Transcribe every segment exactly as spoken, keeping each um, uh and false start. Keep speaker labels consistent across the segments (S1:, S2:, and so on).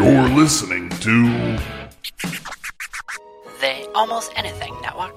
S1: You're listening to
S2: The Almost Anything Network.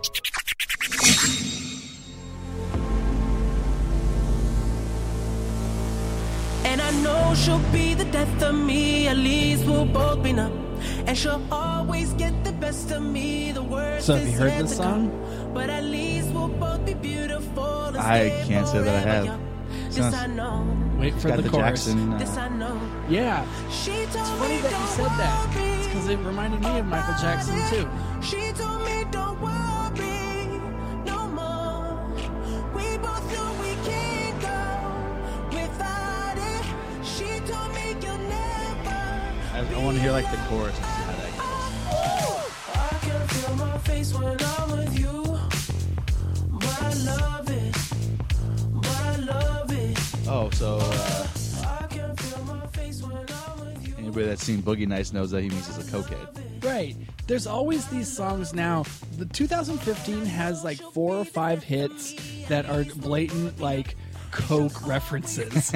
S3: And I know she'll be the death of me. At least we'll both be numb. And she'll always get the best of me. The worst
S4: So have
S3: is
S4: you heard
S3: yet
S4: this
S3: to
S4: song?
S3: come. But at least we'll both be beautiful. and
S5: I
S3: stay
S5: can't say that I
S3: forever
S5: have.
S3: young. This
S5: Sounds-
S3: I know.
S4: Wait for
S5: Got
S4: the,
S5: the
S4: chorus.
S5: Jackson.
S3: This
S5: Uh,
S3: I know.
S4: Yeah,
S3: She
S4: it's
S3: told
S4: funny
S3: me
S4: that you
S3: don't
S4: said that.
S3: worry.
S4: It's because it reminded me of Michael Jackson too.
S3: She told me don't worry no more. We both know we can't go without it. She told me you'll never.
S5: I, I want to hear like the chorus and see how that goes.
S3: I can feel my face when I'm with you, but I love it. But I love it.
S5: Oh, so uh,
S3: I can feel my face when I'm with you.
S5: anybody that's seen Boogie Nights knows that he means he's a cokehead.
S4: Right. There's always these songs now. The two thousand fifteen has like four or five hits that are blatant like coke references.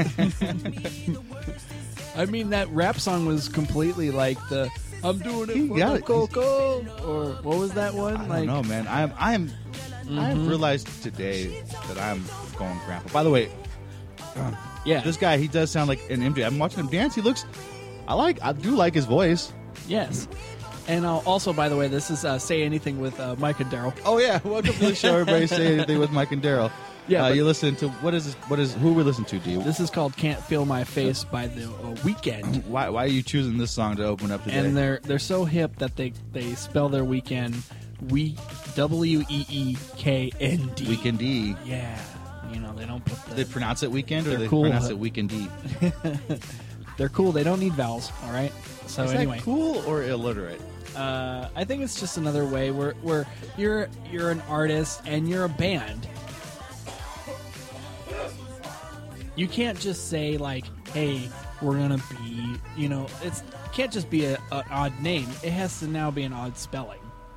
S4: I mean, that rap song was completely like the "I'm doing it
S5: He
S4: for
S5: got
S4: the
S5: it.
S4: cocoa" or what was that one?
S5: I
S4: like,
S5: don't know, man. I'm I'm I've realized today that I'm going grandpa. By the way,
S4: yeah,
S5: this guy he does sound like an M J. I'm watching him dance. He looks. I like. I do like his voice.
S4: yes. And uh, also, by the way, this is uh, "Say Anything" with uh, Mike and Daryl.
S5: Oh yeah, welcome to the show. Everybody say anything with Mike and Daryl.
S4: Yeah,
S5: uh,
S4: but-
S5: you listen to what is this, what is who are we listening to? D.
S4: This is called "Can't Feel My Face" by the uh, Weeknd.
S5: Why why are you choosing this song to open up today?
S4: And they're they're so hip that they they spell their weekend we W E E K N D.
S5: Weekend D.
S4: Yeah, you know they don't put the.
S5: They pronounce it weekend or
S4: They're
S5: they
S4: cool.
S5: pronounce it weekend D.
S4: They're cool. They don't need vowels. All right. So
S5: Is
S4: anyway,
S5: that cool or illiterate?
S4: uh, I think it's just another way where where you're you're an artist and you're a band. You can't just say like, "Hey, we're gonna be," you know, it's it can't just be a, an odd name. It has to now be an odd spelling.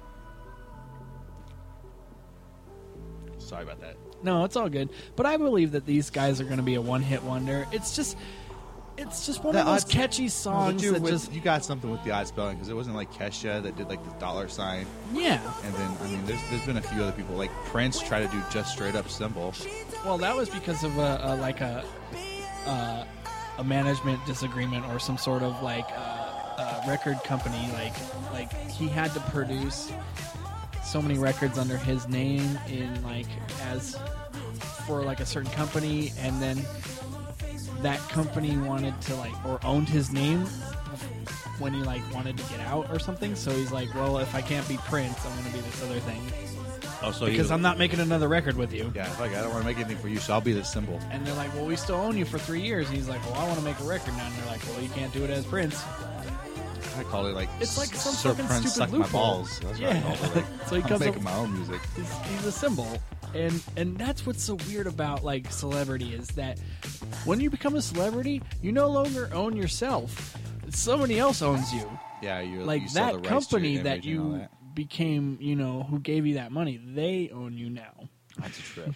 S5: Sorry about that.
S4: No, it's all good. But I believe that these guys are going to be a one-hit wonder. It's just, it's just one
S5: The
S4: of those
S5: odd-
S4: catchy
S5: No,
S4: songs
S5: but you,
S4: that
S5: with-
S4: just,
S5: you got something with the odd spelling because it wasn't like Kesha that did like the dollar sign,
S4: yeah.
S5: and then I mean, there's there's been a few other people like Prince try to do just straight up symbol.
S4: Well, that was because of a, a like a, uh, a management disagreement or some sort of like uh, uh, record company. Like, like he had to produce so many records under his name in like as for like a certain company, and then that company wanted to like or owned his name when he like wanted to get out or something. So he's like, well, if I can't be Prince, I'm going to be this other thing
S5: Oh, so
S4: because I'm not making another record with you.
S5: Yeah, like I don't want to make anything for you, so I'll be the symbol.
S4: And they're like, well, we still own you for three years. And he's like, well, I want to make a record now. And they're like, well, you can't do it as Prince.
S5: I call it like
S4: It's like some
S5: Sir
S4: fucking
S5: Prince
S4: stupid
S5: suck my
S4: loophole.
S5: balls. That's what I
S4: Yeah.
S5: call it. Like,
S4: So he
S5: I'm
S4: comes up-
S5: making my own music.
S4: He's, he's a symbol. And and that's what's so weird about like celebrity is that when you become a celebrity, you no longer own yourself. Somebody else owns you.
S5: Yeah, you
S4: Like
S5: you sell the
S4: that
S5: rights to your
S4: company that
S5: image and all
S4: you
S5: that.
S4: became, you know, who gave you that money, they own you now.
S5: That's a trip.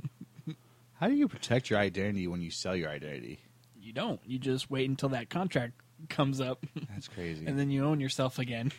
S5: How do you protect your identity when you sell your identity?
S4: You don't. You just wait until that contract comes up,
S5: That's crazy.
S4: and then you own yourself again.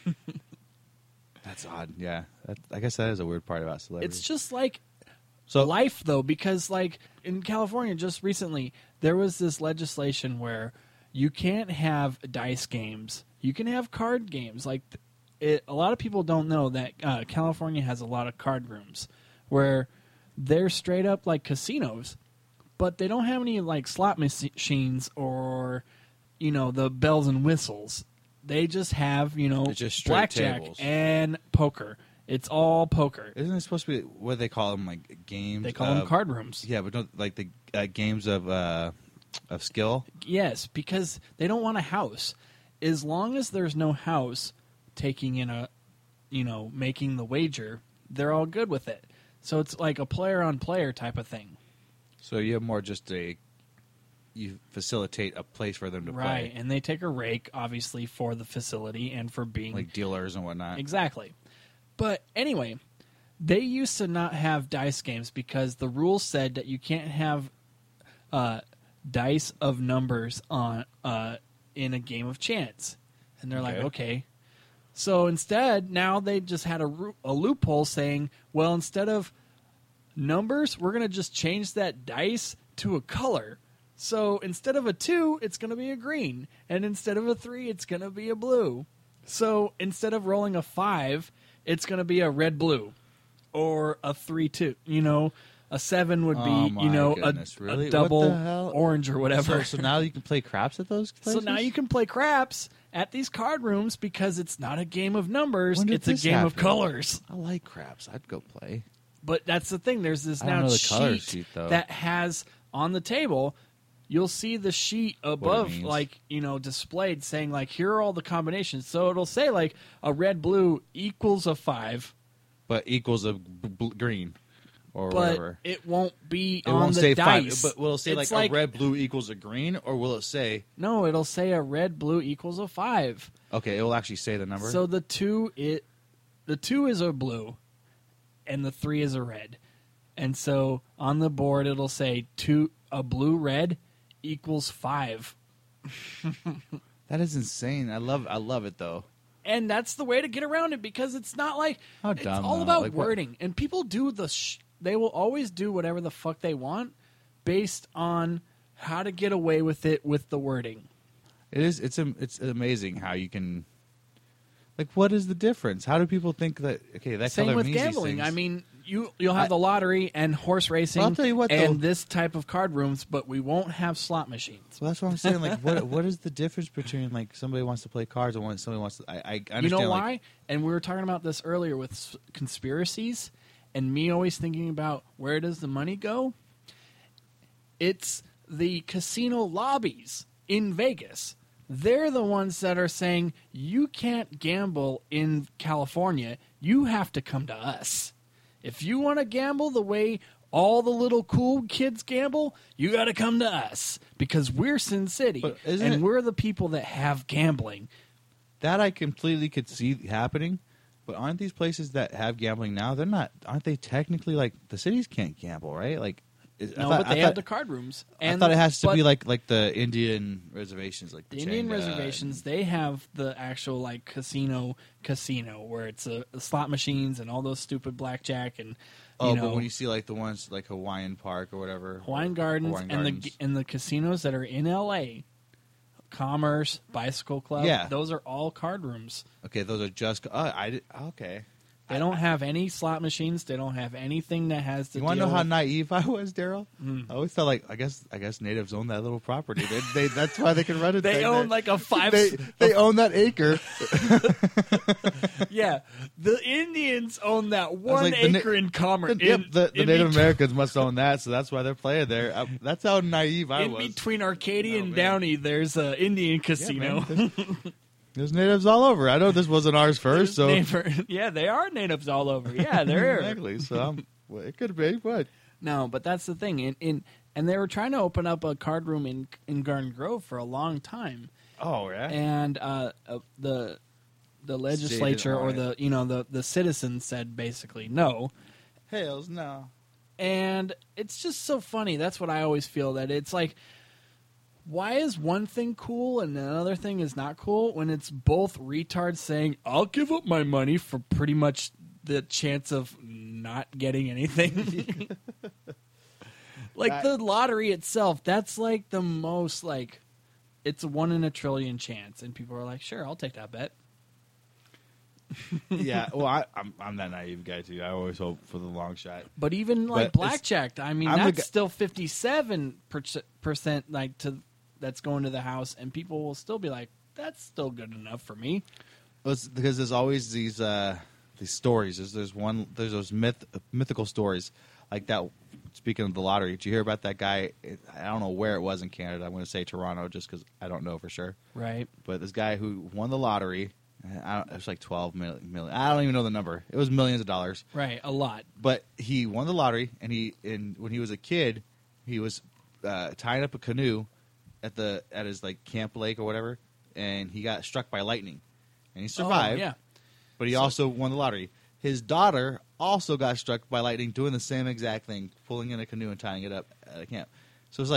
S5: That's odd. Yeah, that, I guess that is a weird part about celebrity.
S4: It's just like
S5: so
S4: life, though, because like in California, just recently, there was this legislation where you can't have dice games. You can have card games. Like it, a lot of people don't know that uh, California has a lot of card rooms where they're straight up like casinos, but they don't have any like slot machines or you know the bells and whistles. They just have you know
S5: It's just straight
S4: blackjack
S5: tables.
S4: and poker. It's all poker.
S5: Isn't it supposed to be what they call them, like games?
S4: They call
S5: of,
S4: them card rooms.
S5: Yeah, but don't, like the uh, games of uh, of skill.
S4: Yes, because they don't want a house. As long as there's no house taking in a, you know, making the wager, they're all good with it. So it's like a player on player type of thing.
S5: So you have more just a you facilitate a place for them to
S4: Right.
S5: play,
S4: And they take a rake, obviously, for the facility and for being.
S5: like dealers and whatnot.
S4: Exactly. But anyway, they used to not have dice games because the rules said that you can't have uh, dice of numbers on uh, in a game of chance. And they're like,
S5: Okay.
S4: okay. So instead, now they just had a, ru- a loophole saying, well, instead of numbers, we're going to just change that dice to a color. So instead of a two, it's going to be a green. And instead of a three, it's going to be a blue. So instead of rolling a five, it's going to be a red-blue or a three two. You know, a seven would be,
S5: Oh, my
S4: you know,
S5: goodness,
S4: a,
S5: really?
S4: a
S5: What
S4: double
S5: the hell?
S4: orange or whatever.
S5: So, so now you can play craps at those
S4: So
S5: places?
S4: now you can play craps at these card rooms because it's not a game of numbers,
S5: When did
S4: it's a
S5: this
S4: game of
S5: happen?
S4: colors.
S5: I like craps. I'd go play.
S4: But that's the thing. There's this
S5: I don't
S4: now
S5: know the
S4: sheet,
S5: color sheet, though.
S4: that has on the table. You'll see the sheet above,
S5: means.
S4: like, you know, displayed saying, like, here are all the combinations. So it'll say, like, a red-blue equals a five,
S5: But equals a b- b- green or
S4: but
S5: whatever.
S4: it won't be
S5: It
S4: on
S5: won't
S4: the
S5: say
S4: dice.
S5: five. But will it say
S4: It's
S5: like, a red blue equals a green, or will it say
S4: No, it'll say a red-blue equals a five.
S5: okay? It will actually say the number.
S4: So the two, it, the two is a blue, and the three is a red. And so on the board, it'll say two, a blue-red equals five.
S5: that is insane. I love. I love it though.
S4: And that's the way to get around it because it's not like
S5: How
S4: it's
S5: dumb,
S4: all
S5: though.
S4: about
S5: Like, what-
S4: wording. And people do the sh- they will always do whatever the fuck they want based on how to get away with it with the wording.
S5: It is. It's am- it's amazing how you can. Like, what is the difference? How do people think that? Okay, that
S4: Same
S5: color
S4: with
S5: means these
S4: gambling.
S5: things?
S4: I mean, you you'll have
S5: I-
S4: the lottery and horse racing
S5: Well, I'll tell you what,
S4: and
S5: though.
S4: this type of card rooms, but we won't have slot machines.
S5: So that's what I'm saying. Like, what what is the difference between like somebody wants to play cards and when somebody wants to? I, I understand.
S4: You know
S5: like,
S4: why? And we were talking about this earlier with s- conspiracies, and me always thinking about where does the money go? It's the casino lobbies in Vegas. They're the ones that are saying you can't gamble in California. You have to come to us. If you want to gamble the way all the little cool kids gamble, you got to come to us because we're Sin City
S5: But isn't
S4: and
S5: it-
S4: we're the people that have gambling.
S5: that I completely could see happening. But aren't these places that have gambling now? They're not. Aren't they technically like the cities can't gamble, right? Like, is,
S4: No,
S5: I thought,
S4: but they
S5: I
S4: have
S5: thought,
S4: the card rooms.
S5: I
S4: And,
S5: thought it has to
S4: but
S5: be like like the Indian reservations, like
S4: the Indian
S5: Pachanga
S4: reservations. They have the actual like casino, casino where it's a, slot machines and all those stupid blackjack and you
S5: Oh,
S4: know
S5: but when you see like the ones like Hawaiian Park or whatever,
S4: Hawaiian
S5: or
S4: Gardens
S5: Hawaiian
S4: and
S5: Gardens.
S4: the and the casinos that are in L A, Commerce, Bicycle Club.
S5: Yeah.
S4: those are all card rooms.
S5: Okay, those are just. Oh, I did, okay.
S4: They don't have any slot machines. They don't have anything that has to.
S5: You want to
S4: deal
S5: know how
S4: with-
S5: naive I was, Daryl?
S4: Mm.
S5: I always thought like I guess I guess natives own that little property. They, they that's why they can run it.
S4: They
S5: thing
S4: own
S5: there.
S4: like a five.
S5: They they own that acre.
S4: Yeah, the Indians own that
S5: was
S4: one
S5: like, the na-
S4: acre in Commerce.
S5: The, yep,
S4: in-
S5: the, the
S4: in
S5: Native
S4: between-
S5: Americans must own that, so that's why they're playing there. I, that's how naive I
S4: in
S5: was.
S4: between Arcadia
S5: Oh,
S4: and
S5: man.
S4: Downey, there's a Indian
S5: Yeah,
S4: casino.
S5: man, there's, there's natives all over. I know this wasn't ours first, so
S4: Neighbor- yeah, they are natives all over. Yeah, they're
S5: exactly. So I'm, well, it could be what.
S4: no, but that's the thing. In, in and they were trying to open up a card room in in Garden Grove for a long time,
S5: Oh yeah.
S4: and uh, uh, the the legislature or
S5: want
S4: the you know the the citizens said basically no.
S5: Hells no.
S4: And it's just so funny. That's what I always feel, that it's like, why is one thing cool and another thing is not cool when it's both retards saying, I'll give up my money for pretty much the chance of not getting anything? Like
S5: I-
S4: the lottery itself, that's like the most, like, it's a one in a trillion chance. And people are like, sure, I'll take that bet.
S5: Yeah. Well, I, I'm I'm that naive guy too. I always hope for the long shot.
S4: But even like
S5: But it's-
S4: blackjack, I mean,
S5: I'm the
S4: that's
S5: gu-
S4: still fifty-seven percent like to that's going to the house, and people will still be like, "That's still good enough for me."
S5: Well, it's because there's always these uh, these stories. There's there's one there's those myth mythical stories like that. Speaking of the lottery, did you hear about that guy? I don't know where it was in Canada. I'm going to say Toronto just because I don't know for sure.
S4: Right.
S5: But this guy who won the lottery, I don't, it was like twelve million, million. I don't even know the number. It was millions of dollars.
S4: Right. A lot.
S5: But he won the lottery, and he and when he was a kid, he was uh, tying up a canoe at the at his like camp lake or whatever, and he got struck by lightning, and he survived.
S4: Oh, yeah.
S5: But he
S4: So-
S5: also won the lottery. His daughter also got struck by lightning doing the same exact thing, pulling in a canoe and tying it up at a camp. So it's like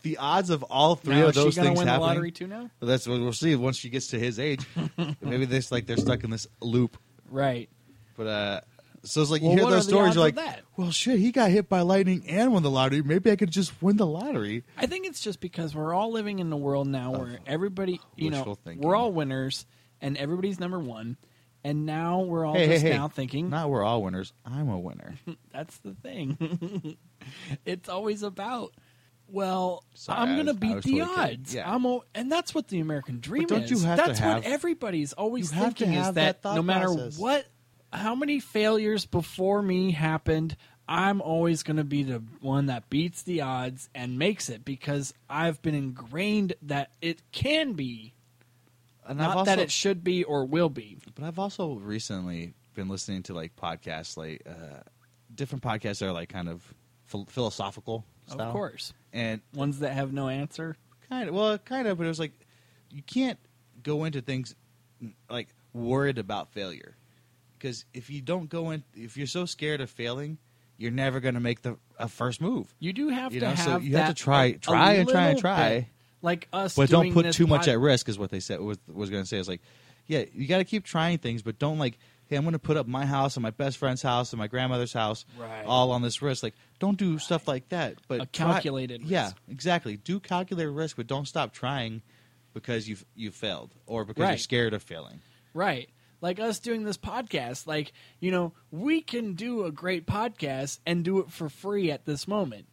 S5: the odds of all three
S4: Now,
S5: of
S4: is she
S5: those
S4: gonna
S5: things
S4: win
S5: happening.
S4: the lottery too now?
S5: Well, that's what we'll see once she gets to his age. Maybe they're like they're stuck in this loop.
S4: Right.
S5: But uh, so it's like
S4: Well,
S5: you hear
S4: what
S5: those
S4: are the
S5: stories,
S4: odds
S5: you're
S4: of
S5: like,
S4: that?
S5: well, shit, he got hit by lightning and won the lottery. Maybe I could just win the lottery.
S4: I think it's just because we're all living in a world now where everybody, you know,
S5: wishful thinking.
S4: we're all winners and everybody's number one. And now we're all
S5: Hey, hey,
S4: just
S5: hey!
S4: now thinking,
S5: Not we're all winners. I'm a winner.
S4: that's the thing. It's always about, well,
S5: Sorry,
S4: I'm
S5: I
S4: going to
S5: was- I
S4: beat
S5: was
S4: the
S5: totally kidding.
S4: odds.
S5: Yeah.
S4: I'm o- and that's what the American dream
S5: don't
S4: is.
S5: you have to
S4: that's
S5: have-
S4: what everybody's always
S5: you have to
S4: thinking is
S5: have
S4: that,
S5: that thought
S4: no matter
S5: process.
S4: what, how many failures before me happened, I'm always going to be the one that beats the odds and makes it because I've been ingrained that it can be,
S5: And
S4: not
S5: I've also,
S4: that it should be or will be.
S5: But I've also recently been listening to like podcasts, like uh, different podcasts that are like kind of ph- philosophical style.
S4: Of course.
S5: And
S4: Ones that have no answer.
S5: kind of, well, kind of, but it was like you can't go into things like worried about failure because if you don't go in, if you're so scared of failing, you're never going to make the a first move.
S4: You do have
S5: You
S4: to
S5: know, so
S4: have
S5: you have
S4: that
S5: to try-
S4: a- a
S5: try and try and
S4: little
S5: try.
S4: bit. Like us
S5: But don't
S4: doing
S5: put
S4: this
S5: too much
S4: pod-
S5: at risk, is what they said. Was was going to say is like, yeah, you got to keep trying things, but don't like, hey, I'm going to put up my house and my best friend's house and my grandmother's house,
S4: Right.
S5: all on this risk. Like, don't do stuff like that. But
S4: A
S5: try-
S4: calculated
S5: yeah,
S4: risk.
S5: exactly. Do calculated risk, but don't stop trying because you've you failed or because you're
S4: Right.
S5: scared of failing.
S4: Right. Like us doing this podcast. Like, you know, we can do a great podcast and do it for free at this moment,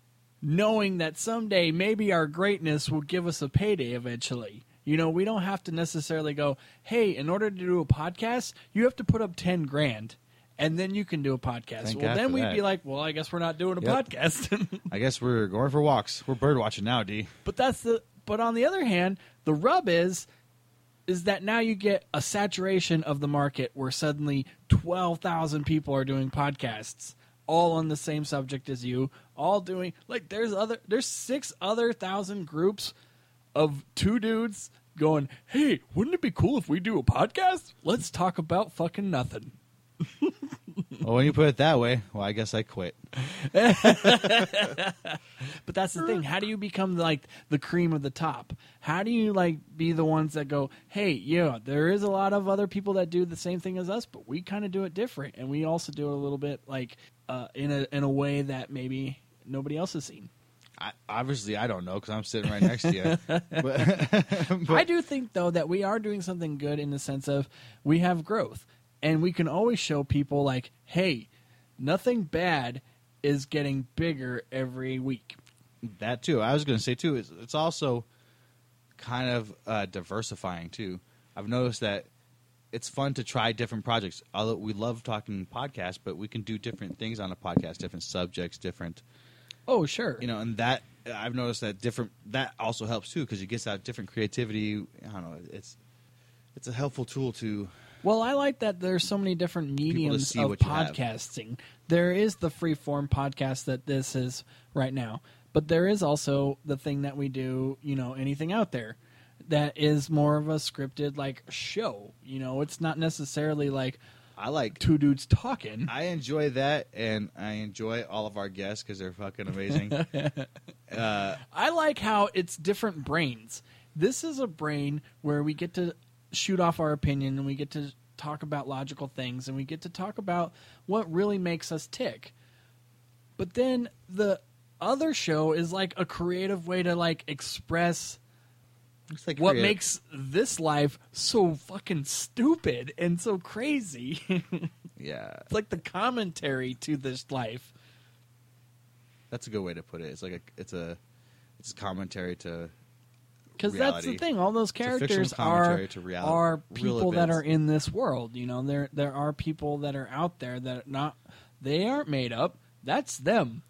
S4: knowing that someday maybe our greatness will give us a payday eventually. You know, we don't have to necessarily go, hey, in order to do a podcast, you have to put up ten grand. And then you can do a podcast.
S5: Thank
S4: well,
S5: God
S4: then
S5: for
S4: we'd
S5: that.
S4: be like, well, I guess we're not doing a
S5: Yep.
S4: podcast.
S5: I guess we're going for walks. We're bird watching now, D.
S4: But that's the. But on the other hand, the rub is, is that now you get a saturation of the market where suddenly twelve thousand people are doing podcasts, all on the same subject as you, all doing like there's other there's six other thousand groups of two dudes going, hey, wouldn't it be cool if we do a podcast? Let's talk about fucking nothing.
S5: Well, when you put it that way, well, I guess I quit.
S4: But that's the thing. How do you become like the cream of the top? How do you like be the ones that go, hey, yeah, there is a lot of other people that do the same thing as us, but we kind of do it different, and we also do it a little bit like uh, in a in a way that maybe nobody else has seen.
S5: I, obviously, I don't know because I'm sitting right next to you. But,
S4: I do think though that we are doing something good in the sense of we have growth, and we can always show people like, hey, nothing bad is getting bigger every week.
S5: that too. I was going to say too. It's, it's also kind of uh, diversifying too. I've noticed that it's fun to try different projects. Although we love talking podcasts, but we can do different things on a podcast, different subjects, different.
S4: Oh, sure.
S5: You know, and that I've noticed that different. That also helps too because it gets out different creativity. I don't know. It's it's a helpful tool to.
S4: Well, I like that there's so many different mediums
S5: see
S4: of
S5: what you have.
S4: podcasting. There is the free form podcast that this is right now, but there is also the thing that we do, you know, anything out there that is more of a scripted like show. You know, it's not necessarily like
S5: I like.
S4: two dudes talking.
S5: I enjoy that, and I enjoy all of our guests because they're fucking amazing. uh,
S4: I like how it's different brains. This is a brain where we get to shoot off our opinion and we get to talk about logical things and we get to talk about what really makes us tick. But then the other show is like a creative way to like express
S5: it's like
S4: what
S5: creative.
S4: makes this life so fucking stupid and so crazy.
S5: Yeah,
S4: It's like the commentary to this life.
S5: that's a good way to put it. It's like a, it's a, it's a commentary to.
S4: Because that's the
S5: reality.
S4: thing. All those
S5: a fictional
S4: characters
S5: commentary
S4: are
S5: to reality,
S4: are
S5: real
S4: people that
S5: events.
S4: are in this world. You know, there there are people that are out there that are not. They aren't made up. That's them.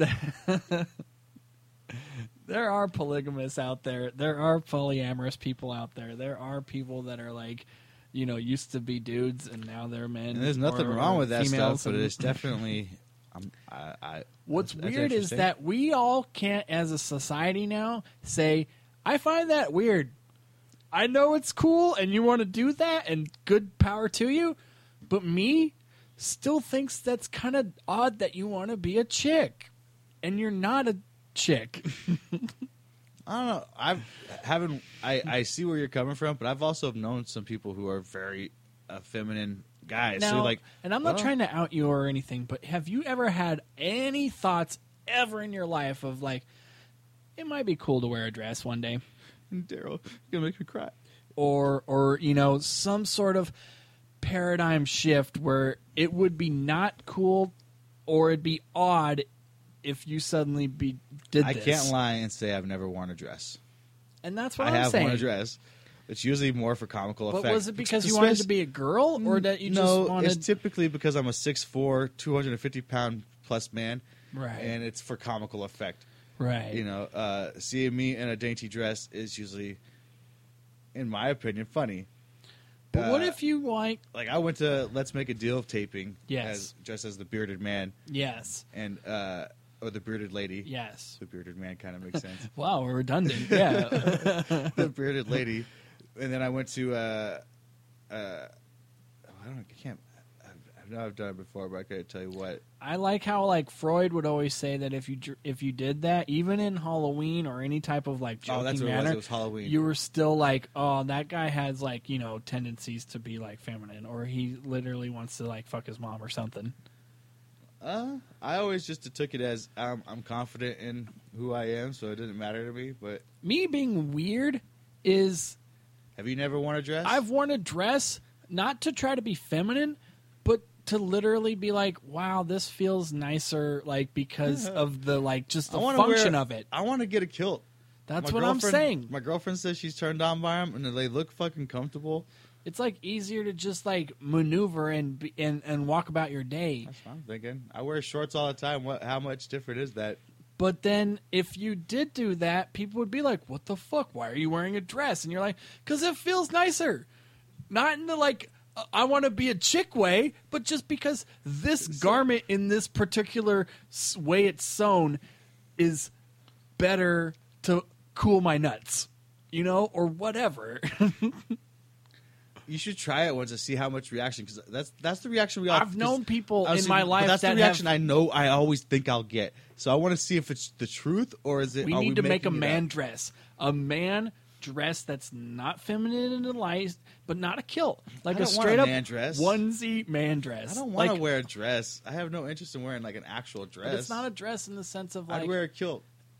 S4: There are polygamists out there. There are polyamorous people out there. There are people that are like, you know, used to be dudes and now they're men.
S5: And there's nothing
S4: or-
S5: wrong
S4: or
S5: with that
S4: females
S5: stuff, but
S4: and-
S5: it's definitely. I'm, I, I,
S4: What's
S5: that's- that's
S4: weird is
S5: interesting.
S4: that we all can't, as a society now, say, I find that weird. I know it's cool and you want to do that and good power to you, but me still thinks that's kind of odd that you want to be a chick and you're not a chick.
S5: I don't know. I've haven't. I I see where you're coming from, but I've also known some people who are very uh, feminine guys.
S4: Now,
S5: so like,
S4: and I'm not
S5: well,
S4: trying to out you or anything, but have you ever had any thoughts ever in your life of like, it might be cool to wear a dress one day,
S5: Daryl, you're gonna make me cry.
S4: or or you know, some sort of paradigm shift where it would be not cool, or it'd be odd if you suddenly be did
S5: I
S4: this.
S5: can't lie and say I've never worn a dress.
S4: And that's what
S5: I
S4: I'm
S5: have
S4: saying.
S5: worn a dress. It's usually more for comical
S4: But
S5: effect.
S4: was it because you wanted to be a girl, or that you
S5: no,
S4: just wanted?
S5: it's typically because I'm a six foot four, two hundred fifty pound plus man,
S4: Right.
S5: and it's for comical effect.
S4: right.
S5: You know, uh, seeing me in a dainty dress is usually, in my opinion, funny.
S4: But what
S5: Uh,
S4: if you like?
S5: like I went to Let's Make a Deal taping,
S4: Yes.
S5: as dressed as the bearded man
S4: Yes.
S5: and uh, or the bearded lady.
S4: Yes.
S5: The bearded man kind of makes sense.
S4: Wow, we're redundant. Yeah.
S5: The bearded lady, and then I went to. Uh, uh, I don't. I can't. I know I've done it before, but I couldn't tell you what.
S4: I like how like Freud would always say that if you dr- if you did that, even in Halloween or any type of like joking
S5: Oh, that's what it was.
S4: manner,
S5: It was Halloween.
S4: you were still like, oh, that guy has like you know tendencies to be like feminine, or he literally wants to like fuck his mom or something.
S5: Uh, I always just took it as um, I'm confident in who I am, so it didn't matter to me. But
S4: Me being weird is
S5: have you never worn a dress?
S4: I've worn a dress not to try to be feminine, but to literally be like, wow, this feels nicer, like because of the like just the
S5: I wanna
S4: function
S5: wear-
S4: of it.
S5: I want to get a kilt.
S4: That's
S5: My
S4: what I'm
S5: girlfriend-
S4: saying.
S5: My girlfriend says she's turned on by them, and they look fucking comfortable.
S4: It's like easier to just like maneuver and be, and and walk about your day.
S5: That's what I'm thinking. I wear shorts all the time. What? How much different is that?
S4: But then if you did do that, people would be like, "What the fuck? Why are you wearing a dress?" And you're like, "Cuz it feels nicer." Not in the like uh, I want to be a chick way, but just because this garment in this particular s- way it's sewn is better to cool my nuts, you know, or whatever.
S5: You should try it once to see how much reaction, because that's that's the reaction we all.
S4: I've known people in
S5: Honestly,
S4: my
S5: but
S4: life
S5: That's
S4: that
S5: the reaction
S4: have,
S5: I know. I always think I'll get. So I want to see if it's the truth or is it.
S4: we
S5: are
S4: need to make a
S5: making it
S4: man
S5: up?
S4: dress. A man dress that's not feminine in the light, but not a kilt. Like
S5: I
S4: a
S5: don't want
S4: straight
S5: a
S4: up
S5: man dress.
S4: onesie man dress.
S5: I don't want to
S4: like,
S5: wear a dress. I have no interest in wearing like an actual dress.
S4: But it's not a dress in the sense of like.
S5: I'd wear a kilt.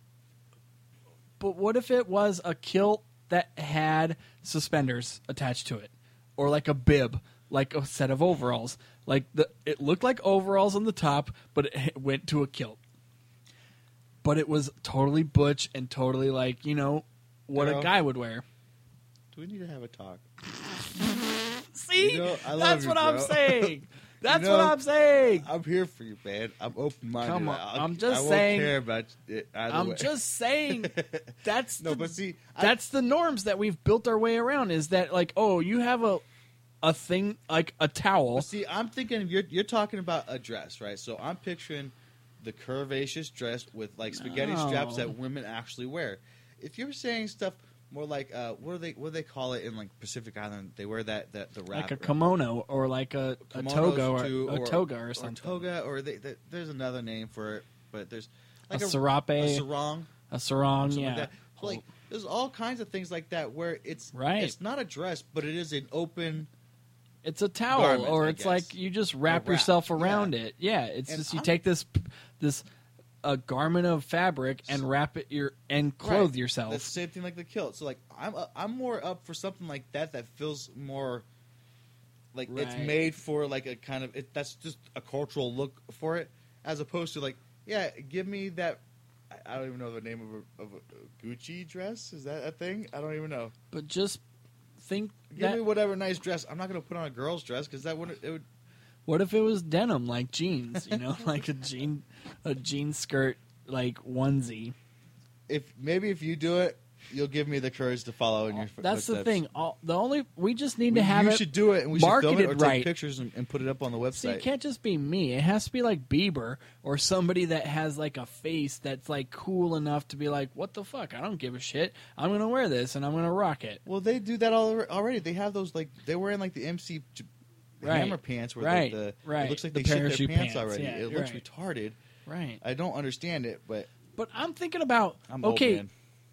S4: But what if it was a kilt that had suspenders attached to it, or like a bib, like a set of overalls? Like the it looked like overalls on the top, but it went to a kilt. But it was totally butch and totally like you know what
S5: Girl.
S4: a guy would wear.
S5: Do we need to have a talk?
S4: See,
S5: You know, I love
S4: that's
S5: you,
S4: what I'm
S5: bro.
S4: saying. That's
S5: know,
S4: what I'm saying.
S5: I'm here for you, man. I'm open minded.
S4: Come on, I'm just
S5: I won't
S4: saying-
S5: care about it either
S4: I'm
S5: way.
S4: just saying that's
S5: no,
S4: the,
S5: but see, I-
S4: that's the norms that we've built our way around. Is that like, oh, you have a a thing like a towel?
S5: But see, I'm thinking you're you're talking about a dress, right? So I'm picturing the curvaceous dress with like spaghetti
S4: No.
S5: straps that women actually wear. If you're saying stuff more like uh, what do they what do they call it in like Pacific Island? They wear that that the wrap
S4: Like a kimono or like a, a
S5: kimonos
S4: toga or
S5: too,
S4: a toga or something.
S5: toga, or they, they, there's another name for it, but there's like
S4: A
S5: a,
S4: serape.
S5: a sarong,
S4: A sarong,
S5: something
S4: yeah.
S5: like that. So, like there's all kinds of things like that where it's
S4: Right.
S5: It's not a dress, but it is an open.
S4: It's a towel,
S5: Garment,
S4: or
S5: I
S4: it's
S5: guess.
S4: like you just wrap,
S5: wrap,
S4: yourself
S5: yeah.
S4: around it. Yeah, it's
S5: And
S4: just you
S5: I'm-
S4: take this this a garment of fabric and wrap it your and clothe
S5: Right.
S4: yourself.
S5: That's the same thing like the kilt. So like I'm uh, I'm more up for something like that that feels more like it's
S4: Right.
S5: made for like a kind of it, that's just a cultural look for it, as opposed to like yeah, give me that. I- I don't even know the name of a, of a Gucci dress. Is that a thing? I don't even know.
S4: But just think
S5: Give
S4: that
S5: me whatever nice dress. I'm not going to put on a girl's dress because that would it would.
S4: what if it was denim like jeans, you know, like a jean a jean skirt like onesie.
S5: If maybe if you do it, you'll give me the courage to follow in your. f-
S4: That's the
S5: footsteps.
S4: thing. All, the only we just need
S5: We-
S4: to have
S5: you
S4: it
S5: should do it, and we should film it
S4: marketed
S5: or take
S4: right.
S5: pictures and, and put it up on the website.
S4: See, it can't just be me. It has to be like Bieber or somebody that has like a face that's like cool enough to be like, what the fuck? I don't give a shit. I'm gonna wear this and I'm gonna rock it.
S5: Well, they do that all already. They have those like they're wearing like the M C J-
S4: Right.
S5: hammer pants where
S4: Right.
S5: the, the
S4: right.
S5: it looks like
S4: The
S5: they shit their
S4: parachute
S5: pants, already.
S4: Yeah,
S5: it
S4: you're
S5: looks
S4: right.
S5: retarded.
S4: Right.
S5: I don't understand it, but
S4: But I'm thinking about
S5: I'm old,
S4: okay.
S5: man.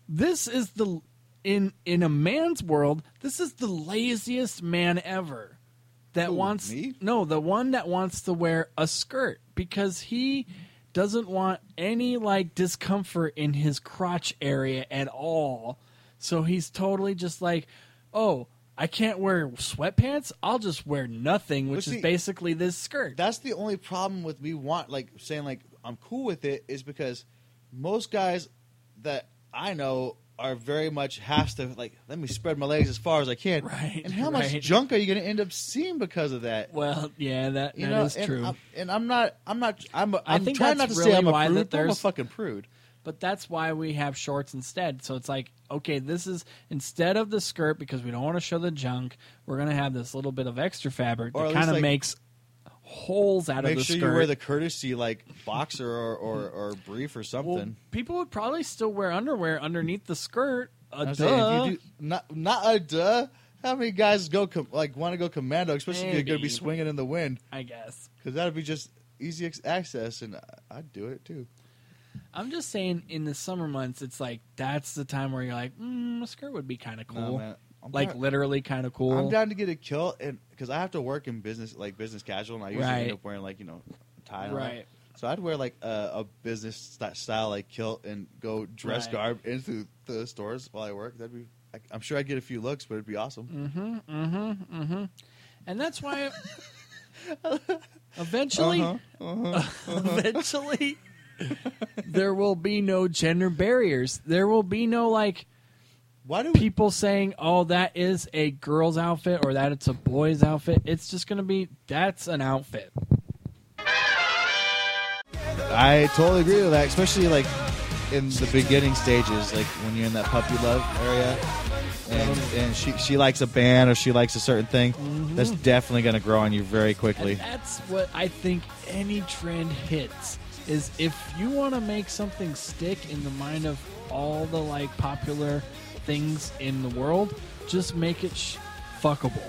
S4: This is the in in a man's world, this is the laziest man ever. That
S5: Who,
S4: wants
S5: me?
S4: no, the one that wants to wear a skirt because he doesn't want any like discomfort in his crotch area at all. So he's totally just like, "Oh, I can't wear sweatpants. I'll just wear nothing," which
S5: But see,
S4: is basically this skirt.
S5: That's the only problem with me want like saying like I'm cool with it is because most guys that I know are very much has to like let me spread my legs as far as I can.
S4: Right,
S5: And how
S4: right.
S5: much junk are you going to end up seeing because of that?
S4: Well, yeah, that,
S5: You
S4: that
S5: know,
S4: is
S5: and
S4: not true.
S5: I'm, and I'm not. I'm not. I'm.
S4: I
S5: I'm
S4: think
S5: trying not
S4: that's
S5: to say
S4: really
S5: I'm a
S4: why
S5: prude.
S4: that
S5: but I'm a
S4: there's-
S5: fucking prude.
S4: But that's why we have shorts instead. So it's like, okay, this is instead of the skirt because we don't want to show the junk, we're gonna have this little bit of extra fabric
S5: Or
S4: that
S5: at
S4: kind
S5: least,
S4: of
S5: like,
S4: makes holes out
S5: Make
S4: of the
S5: sure
S4: skirt.
S5: you wear the courtesy like boxer or, or, or brief or something.
S4: well, people would probably still wear underwear underneath the skirt. A
S5: I'm
S4: duh.
S5: saying, if you do, not not a duh. How many guys go com- like want to go commando, especially if you're going to be
S4: Maybe.
S5: swinging in the wind?
S4: I guess.
S5: Because that'd be just easy ex- access, and I- I'd do it too.
S4: I'm just saying, in the summer months, it's like that's the time where you're like, mm, a skirt would be kind of cool,
S5: No, man. I'm
S4: like
S5: down-
S4: literally kind of cool.
S5: I'm down to get a kilt, and because I have to work in business, like business casual, and I usually
S4: Right.
S5: end up wearing like you know tie. And all that.
S4: Right.
S5: So I'd wear like a, a business st- style like kilt and go dress
S4: Right.
S5: garb into the stores while I work. That'd be. I, I'm sure I'd get a few looks, but it'd be awesome.
S4: Mm-hmm, mm-hmm, mm-hmm. And that's why eventually,
S5: Uh-huh, uh-huh.
S4: eventually, there will be no gender barriers. There will be no, like,
S5: Why do we,
S4: people saying, oh, that is a girl's outfit or that it's a boy's outfit. It's just going to be, that's an outfit.
S5: I totally agree with that, especially like in the beginning stages, like when you're in that puppy love area, and, and she she likes a band or she likes a certain thing. That's definitely going to grow on you very quickly.
S4: And that's what I think any trend hits, is if you want to make something stick in the mind of all the, like, popular things in the world, just make it sh- fuckable.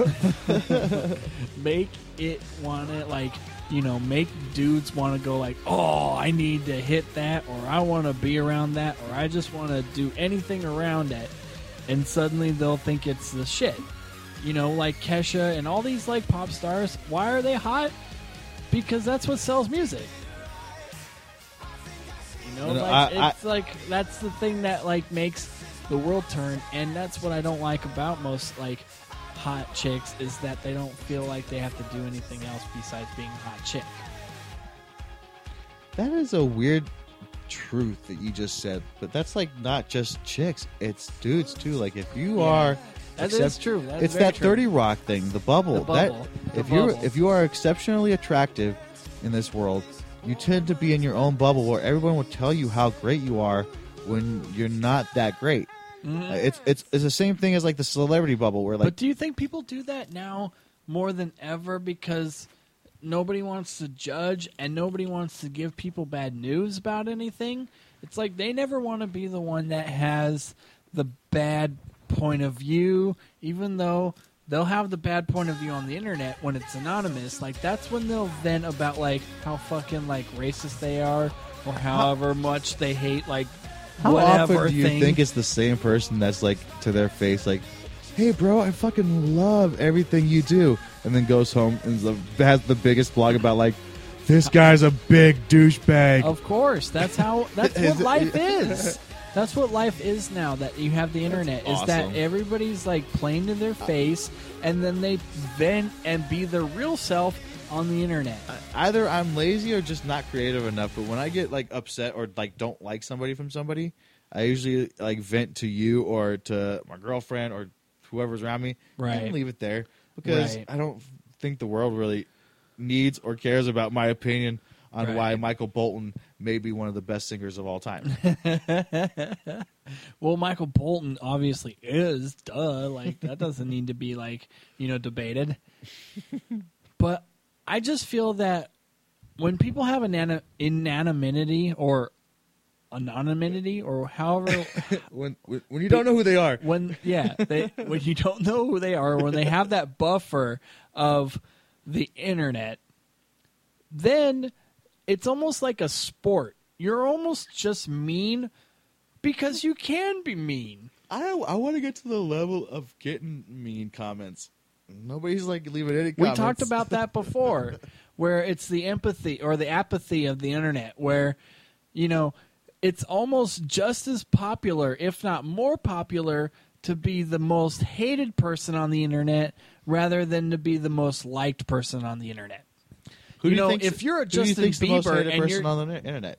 S4: Make it want to, like, you know, make dudes want to go like, oh, I need to hit that, or I want to be around that, or I just want to do anything around it. And suddenly they'll think it's the shit. You know, like Kesha and all these, like, pop stars, why are they hot? Because that's what sells music. You know,
S5: No,
S4: like,
S5: I-
S4: it's like, that's the thing that, like, makes the world turn, and that's what I don't like about most, like, hot chicks, is that they don't feel like they have to do anything else besides being a hot chick.
S5: That is a weird truth that you just said, but that's like not just chicks; it's dudes too. Like if you
S4: Yeah.
S5: are,
S4: That
S5: accept-
S4: is true. That is
S5: it's
S4: very
S5: that
S4: true.
S5: thirty Rock thing, the bubble.
S4: The bubble.
S5: That
S4: The
S5: if you
S4: bubble.
S5: if you are exceptionally attractive in this world, you tend to be in your own bubble where everyone will tell you how great you are when you're not that great.
S4: Mhm.
S5: Uh, It's it's it's the same thing as like the celebrity bubble where like
S4: But do you think people do that now more than ever because nobody wants to judge and nobody wants to give people bad news about anything? It's like they never want to be the one that has the bad point of view, even though they'll have the bad point of view on the internet when it's anonymous. Like, that's when they'll vent about, like, how fucking, like, racist they are or however much they hate, like,
S5: how
S4: whatever
S5: often do you
S4: thing.
S5: think it's the same person that's like to their face like, hey bro, I fucking love everything you do, and then goes home and is the- has the biggest blog about like, this guy's a big douchebag.
S4: Of course, that's how. That's
S5: Is
S4: what
S5: it-
S4: life is. That's what life is now that you have the internet. Is that
S5: awesome.
S4: everybody's like playing to their face, and then they vent and be their real self on the internet.
S5: Either I'm lazy or just not creative enough, but when I get like upset or like don't like somebody from somebody, I usually like vent to you or to my girlfriend or whoever's around me,
S4: Right.
S5: and leave it there because
S4: Right.
S5: I don't think the world really needs or cares about my opinion on
S4: Right.
S5: why Michael Bolton may be one of the best singers of all time.
S4: Well, Michael Bolton obviously is, duh. Like, that doesn't need to be, like, you know, debated. But I just feel that when people have an ana- anonymity or anonymity or however,
S5: when when when you don't know who they are,
S4: when yeah, they when you don't know who they are, when they have that buffer of the internet, then it's almost like a sport. You're almost just mean because you can be mean.
S5: I I want to get to the level of getting mean comments. Nobody's like leaving any
S4: We
S5: comments.
S4: talked about that before, where it's the empathy or the apathy of the internet, where, you know, it's almost just as popular, if not more popular, to be the most hated person on the internet rather than to be the most liked person on the internet.
S5: Who
S4: you
S5: do
S4: know,
S5: think's-
S4: if you're a
S5: who do you
S4: Justin
S5: think's the most
S4: Bieber
S5: hated
S4: and
S5: person
S4: you're
S5: on the internet,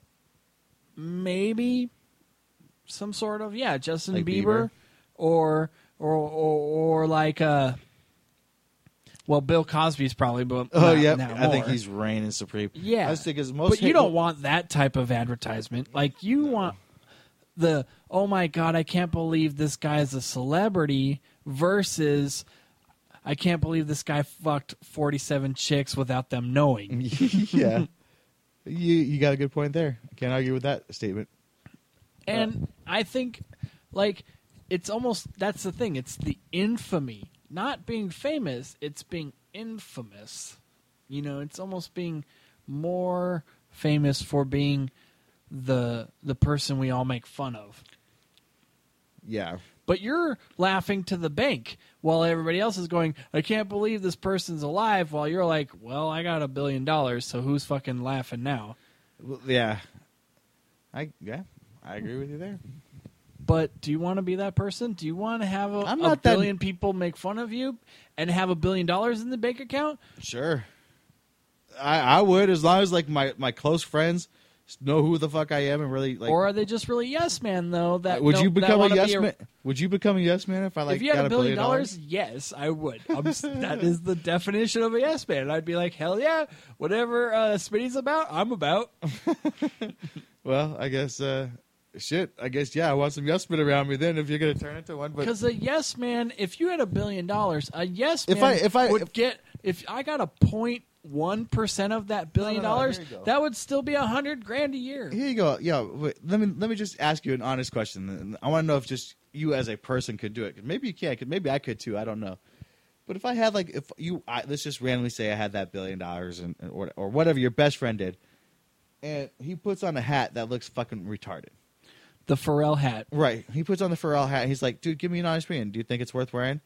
S4: maybe some sort of yeah, Justin
S5: Like
S4: Bieber,
S5: Bieber?
S4: or or or or like uh, well, Bill Cosby's probably, but
S5: oh
S4: not-
S5: yeah,
S4: not
S5: I think
S4: more.
S5: he's reigning supreme.
S4: Yeah,
S5: I just think as most,
S4: but you
S5: hate-
S4: don't want that type of advertisement. Like you want the oh my god, I can't believe this guy's a celebrity versus I can't believe this guy fucked forty-seven chicks without them knowing.
S5: yeah, you you got a good point there. I can't argue with that statement.
S4: And I think, like, it's almost that's the thing. It's the infamy, not being famous. It's being infamous. You know, it's almost being more famous for being the the person we all make fun of.
S5: Yeah,
S4: But you're laughing to the bank while everybody else is going, I can't believe this person's alive, while you're like, well, I got a billion dollars, so who's fucking laughing now?
S5: well, yeah, I yeah, I agree with you there.
S4: But do you want to be that person? Do you want to have a,
S5: I'm
S4: a
S5: not that-
S4: billion people make fun of you and have a billion dollars in the bank account?
S5: Sure, I I would, as long as like my my close friends know who the fuck I am and really like.
S4: Or are they just really yes man though? That
S5: would
S4: no-
S5: you
S4: that
S5: become a
S4: wanna
S5: yes
S4: be
S5: man? Would you become a yes man if I like
S4: if you had
S5: got
S4: a billion dollars, yes, I would. I'm, s- that is the definition of a yes man. I'd be like, hell yeah, whatever uh, Smitty's about, I'm about.
S5: Well, I guess uh, shit. I guess yeah. I want some yes men around me then if you're gonna turn into one. But
S4: Because a yes man, if you had a billion dollars, a yes
S5: If
S4: man
S5: I- if I-
S4: would
S5: if-
S4: get. If I got a point one percent of that billion
S5: no, no,
S4: dollars,
S5: here you go.
S4: that would still be a hundred grand a year.
S5: here you go. Yeah, wait, let me let me just ask you an honest question. And I want to know if just you as a person could do it. 'Cause maybe you can. 'Cause maybe I could too. I don't know. But if I had like if you I, let's just randomly say I had that billion dollars and or, or whatever your best friend did, and he puts on a hat that looks fucking retarded.
S4: The Pharrell hat.
S5: Right. He puts on the Pharrell hat and he's like, dude, give me an honest opinion. Do you think it's worth wearing?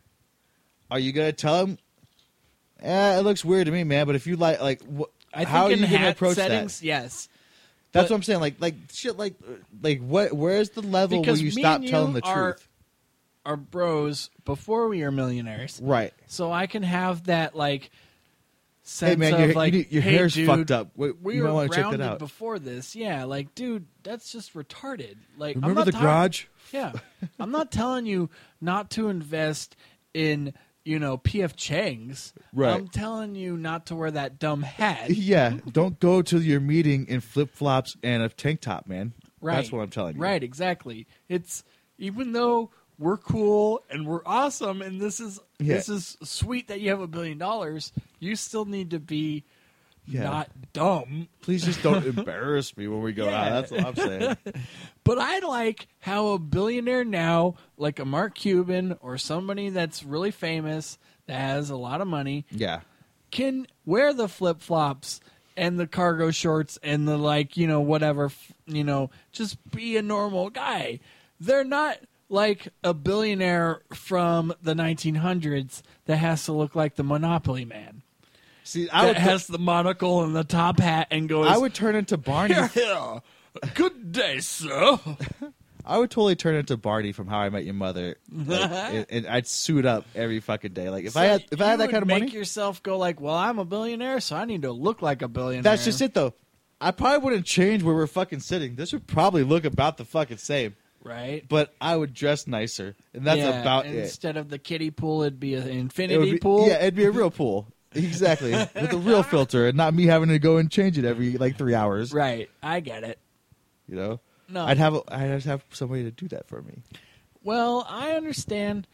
S5: Are you going to tell him? Eh, it looks weird to me, man. But if you like, like, wh-
S4: I think
S5: how are
S4: in
S5: you going to
S4: hat
S5: approach
S4: settings,
S5: that?
S4: yes.
S5: That's
S4: but-
S5: what I'm saying. Like, like shit. Like, like what? Where's the level
S4: Because
S5: where you
S4: me
S5: stop
S4: and you
S5: telling the
S4: are-
S5: truth?
S4: Our bros before we are millionaires,
S5: Right.
S4: so I can have that like sense
S5: Hey, man,
S4: of
S5: your,
S4: like,
S5: you, your
S4: hey,
S5: hair's
S4: dude,
S5: fucked up. Wait,
S4: We
S5: you might
S4: were
S5: want to check
S4: grounded
S5: that out.
S4: before this, yeah. Like, dude, that's just retarded. Like, I'm
S5: Remember
S4: not
S5: the
S4: talk-
S5: garage?
S4: Yeah, I'm not telling you not to invest in, you know, P F Chang's.
S5: Right.
S4: I'm telling you not to wear that dumb hat.
S5: Yeah. Don't go to your meeting in flip flops and a tank top, man.
S4: Right.
S5: That's what I'm telling you.
S4: Right, exactly. It's even though we're cool and we're awesome and this is
S5: Yeah.
S4: this is sweet that you have a billion dollars, you still need to be
S5: Yeah.
S4: not dumb.
S5: Please just don't embarrass me when we go
S4: Yeah.
S5: out. That's what I'm saying.
S4: But I like how a billionaire now, like a Mark Cuban or somebody that's really famous that has a lot of money,
S5: Yeah.
S4: can wear the flip flops and the cargo shorts and the like, you know, whatever, f- you know, just be a normal guy. They're not like a billionaire from the nineteen hundreds that has to look like the Monopoly man.
S5: See, I
S4: That
S5: would,
S4: has the monocle and the top hat and goes,
S5: I would turn into Barney.
S4: here, here. Good day, sir.
S5: I would totally turn into Barney from How I Met Your Mother, like, and, and I'd suit up every fucking day. Like if
S4: So
S5: I had, if I
S4: you
S5: had that
S4: would
S5: kind of
S4: make
S5: money,
S4: yourself go like, well, I'm a billionaire, so I need to look like a billionaire.
S5: that's just it though. I probably wouldn't change where we're fucking sitting. This would probably look about the fucking same,
S4: right?
S5: but I would dress nicer, and that's
S4: Yeah,
S5: about it.
S4: Instead of the kiddie pool, it'd be an
S5: It
S4: infinity
S5: would be,
S4: pool.
S5: yeah, it'd be a real pool, exactly, with a real filter, and not me having to go and change it every like three hours.
S4: Right. I get it.
S5: You know,
S4: No.
S5: I'd have, a, I'd have to have somebody to do that for me.
S4: Well, I understand.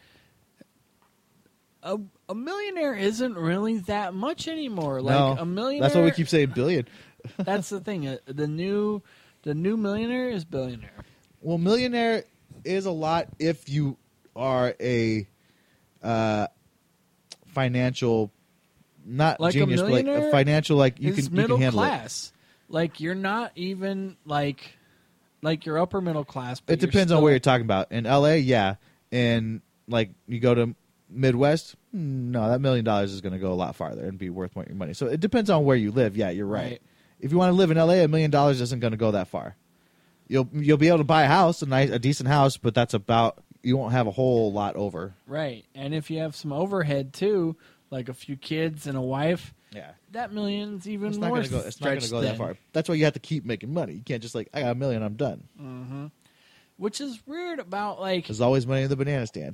S4: A, a millionaire isn't really that much anymore. Like
S5: no,
S4: a millionaire.
S5: that's why we keep saying billion.
S4: That's the thing. uh, The new, the new millionaire is billionaire.
S5: Well, millionaire is a lot if you are a uh, financial, not
S4: Like a
S5: genius, but like a
S4: millionaire
S5: financial, like you
S4: it's
S5: can you
S4: middle
S5: can handle
S4: class. Like you're not even like like your upper middle class. But
S5: It
S4: you're
S5: depends on
S4: still-
S5: where you're talking about. In L A, yeah. And like you go to Midwest, no, that million dollars is going to go a lot farther and be worth more your money. So it depends on where you live. Yeah, you're right.
S4: Right.
S5: If you want to live in L A, a million dollars isn't going to go that far. You'll you'll be able to buy a house, a nice, a decent house, but that's about you won't have a whole lot over.
S4: Right, and if you have some overhead too, like a few kids and a wife,
S5: Yeah.
S4: that million's even
S5: It's not
S4: more
S5: going to go. It's not going to
S4: stretched
S5: go that
S4: thin.
S5: far. That's why you have to keep making money. You can't just like I got a million, I'm done.
S4: Which is weird about like,
S5: There's always money in the banana stand.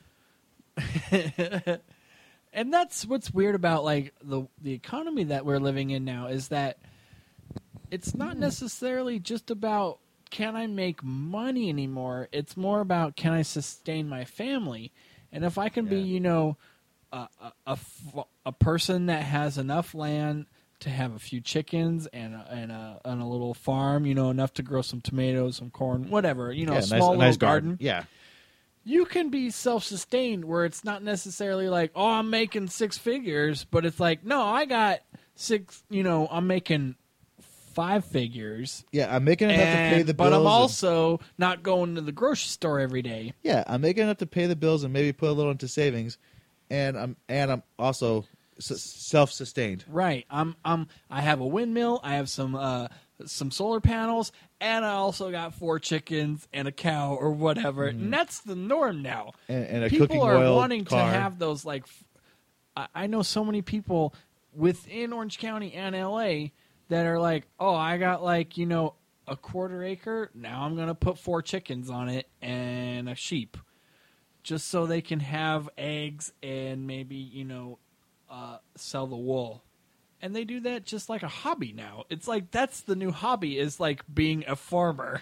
S4: and that's what's weird about like the the economy that we're living in now is that it's not necessarily just about can I make money anymore. It's more about can I sustain my family, and if I can be,
S5: Yeah.
S4: you know, a, a, a f- a person that has enough land to have a few chickens and a, and a and a little farm, you know, enough to grow some tomatoes, some corn, whatever, you know,
S5: yeah,
S4: a
S5: nice,
S4: small
S5: a
S4: little
S5: nice
S4: garden.
S5: Yeah.
S4: You can be self-sustained where it's not necessarily like, oh, I'm making six figures, but it's like, no, I got six, you know, I'm making five figures.
S5: Yeah, I'm making enough to pay
S4: And,
S5: the
S4: but
S5: bills.
S4: I'm
S5: and-
S4: also not going to the grocery store every day.
S5: Yeah, I'm making enough to pay the bills and maybe put a little into savings, and I'm and I'm also s- self-sustained.
S4: Right. I'm I'm I have a windmill, I have some uh some solar panels, and I also got four chickens and a cow or whatever. And that's the norm now.
S5: And, and a
S4: People
S5: cooking
S4: are
S5: oil
S4: wanting
S5: car.
S4: to have those like f- I, I know so many people within Orange County and L A that are like, "Oh, I got like, you know, a quarter acre. Now I'm going to put four chickens on it and a sheep." Just so they can have eggs and maybe, you know, uh, sell the wool. And they do that just like a hobby now. It's like that's the new hobby is like being a farmer.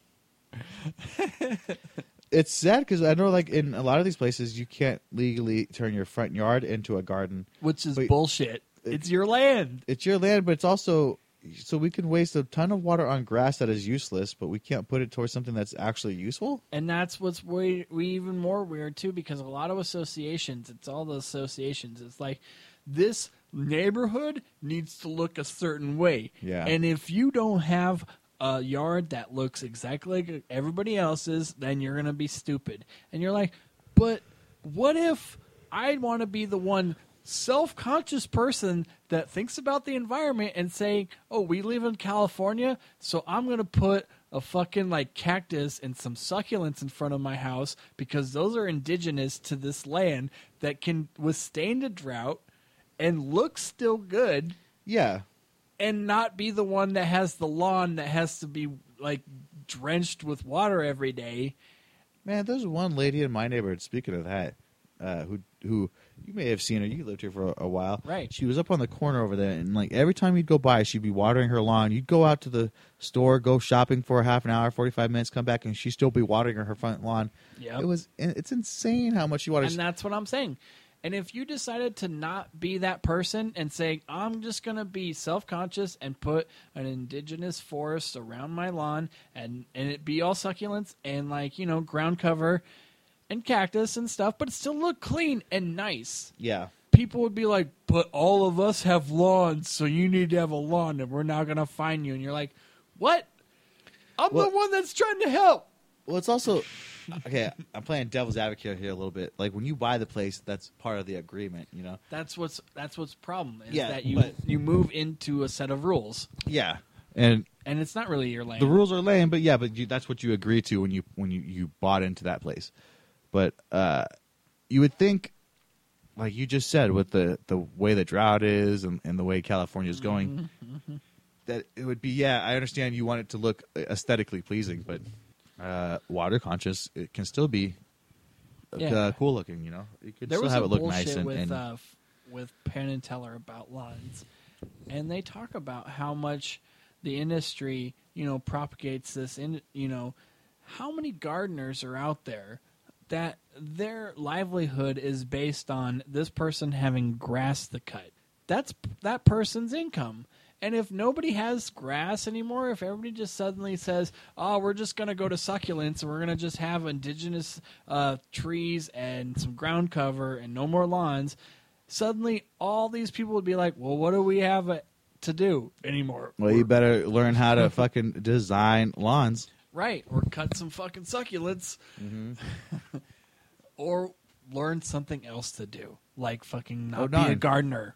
S5: It's sad because I know, like in a lot of these places, you can't legally turn your front yard into a garden.
S4: Which is
S5: Wait,
S4: bullshit.
S5: it-
S4: It's your land.
S5: It's your land, but it's also so we can waste a ton of water on grass that is useless, but we can't put it towards something that's actually useful.
S4: And that's what's we, we even more weird too, because a lot of associations, it's all the associations. It's like this neighborhood needs to look a certain way.
S5: Yeah.
S4: And if you don't have a yard that looks exactly like everybody else's, then you're gonna be stupid. And you're like, but what if I want to be the one self-conscious person that thinks about the environment and saying, oh, we live in California, so I'm going to put a fucking like cactus and some succulents in front of my house because those are indigenous to this land that can withstand a drought and look still good
S5: Yeah,
S4: and not be the one that has the lawn that has to be like drenched with water every day.
S5: man. There's one lady in my neighborhood. Speaking of that, uh, who who you may have seen her. You lived here for a, a while,
S4: Right.
S5: She was up on the corner over there, and like every time you'd go by, she'd be watering her lawn. You'd go out to the store, go shopping for half an hour, forty-five minutes, come back, and she'd still be watering her front lawn.
S4: Yep.
S5: It was. It's insane how much she waters.
S4: And that's what I'm saying. And if you decided to not be that person and say, I'm just going to be self-conscious and put an indigenous forest around my lawn and, and it be all succulents and like, you know, ground cover and cactus and stuff, but it still look clean and nice.
S5: yeah.
S4: People would be like, but all of us have lawns, so you need to have a lawn and we're not going to fine you. And you're like, what? I'm
S5: Well-
S4: the one that's trying to help.
S5: Well, it's also okay. I'm playing devil's advocate here a little bit. Like when you buy the place, that's part of the agreement. You know.
S4: That's what's that's what's problem is
S5: Yeah,
S4: that you
S5: but-
S4: you move into a set of rules.
S5: Yeah. And
S4: And it's not really your land.
S5: the rules are lame, but yeah, but you, that's what you agree to when you when you, you bought into that place. But uh, you would think, like you just said, with the, the way the drought is and, and the way California is going, that it would be, yeah, I understand you want it to look aesthetically pleasing, but uh, water conscious, it can still be
S4: Yeah.
S5: uh, cool looking, you know? You could
S4: there
S5: still
S4: was
S5: have
S4: a
S5: it look
S4: bullshit
S5: nice. And,
S4: with
S5: and
S4: uh, f- with Penn and Teller about lawns, and they talk about how much the industry, you know, propagates this. In you know, how many gardeners are out there that their livelihood is based on this person having grass to cut. That's that person's income. And if nobody has grass anymore, if everybody just suddenly says, oh, we're just going to go to succulents and we're going to just have indigenous uh, trees and some ground cover and no more lawns, suddenly all these people would be like, well, what do we have uh, to do anymore?
S5: well, you better learn how to fucking design lawns.
S4: Right, or cut some fucking succulents.
S5: Mm-hmm.
S4: Or learn something else to do, like fucking not
S5: Oh,
S4: be a
S5: darn.
S4: gardener.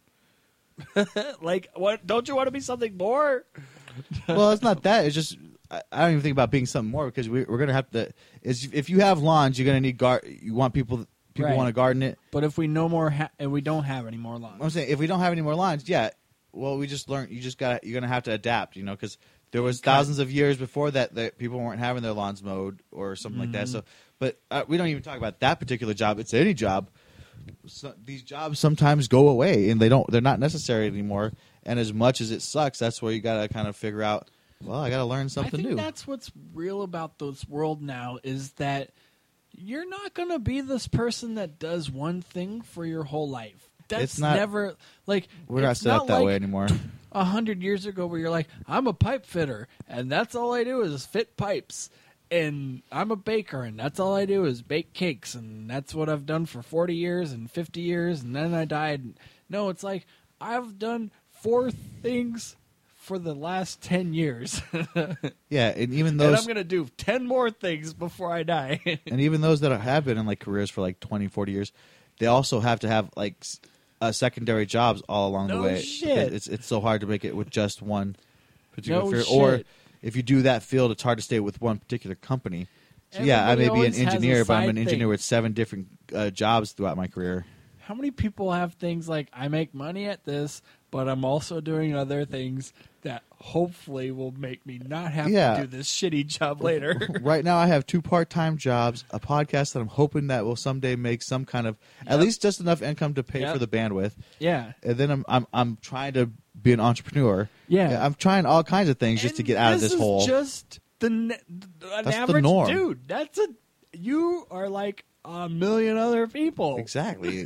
S4: Like, what? Don't you want to be something more?
S5: Well, it's not that. It's just I, I don't even think about being something more because we, we're gonna have to. Is if you have lawns, you're gonna need gar. You want people. People
S4: Right.
S5: want to garden it.
S4: But if we no more, ha- and we don't have any more lawns,
S5: I'm saying if we don't have any more lawns, yeah. Well, we just learn. You just got. You're gonna have to adapt. You know, because there was
S4: Cut.
S5: thousands of years before that that people weren't having their lawns mowed or something like that.
S4: Mm-hmm.
S5: So, but uh, we don't even talk about that particular job. It's any job. So, these jobs sometimes go away and they don't. They're not necessary anymore. And as much as it sucks, that's where you got to kind of figure out. Well, I got to learn
S4: I
S5: something
S4: think
S5: new.
S4: that's what's real about this world now is that you're not gonna be this person that does one thing for your whole life. That's
S5: It's not-
S4: never like
S5: We're not
S4: it's
S5: set up that
S4: like
S5: way anymore.
S4: A hundred years ago, where you're like, I'm a pipe fitter, and that's all I do is fit pipes. And I'm a baker, and that's all I do is bake cakes, and that's what I've done for forty years and fifty years, and then I died. No, it's like I've done four things for the last ten years,
S5: Yeah, and even
S4: and
S5: those
S4: I'm gonna do ten more things before I die.
S5: and even those that have been in like careers for like twenty, forty years, they also have to have like s- uh, secondary jobs all along
S4: No
S5: the way.
S4: shit.
S5: Because It's it's so hard to make it with just one particular
S4: No
S5: field.
S4: shit.
S5: Or if you do that field, it's hard to stay with one particular company. So yeah, I
S4: Everybody
S5: may be an
S4: always has a
S5: engineer, but I'm
S4: side
S5: an engineer
S4: thing.
S5: with seven different uh, jobs throughout my career.
S4: How many people have things like I make money at this, but I'm also doing other things that hopefully will make me not have
S5: Yeah.
S4: to do this shitty job later.
S5: Right now, I have two part-time jobs, a podcast that I'm hoping that will someday make some kind of at
S4: Yep.
S5: least just enough income to pay
S4: Yep.
S5: for the bandwidth.
S4: Yeah.
S5: And then I'm I'm I'm trying to be an entrepreneur.
S4: Yeah.
S5: I'm trying all kinds of things just to
S4: And
S5: get out of
S4: this
S5: this
S4: is
S5: hole.
S4: just the ne- an
S5: the
S4: average
S5: norm.
S4: dude. That's a you are like a million other people.
S5: Exactly.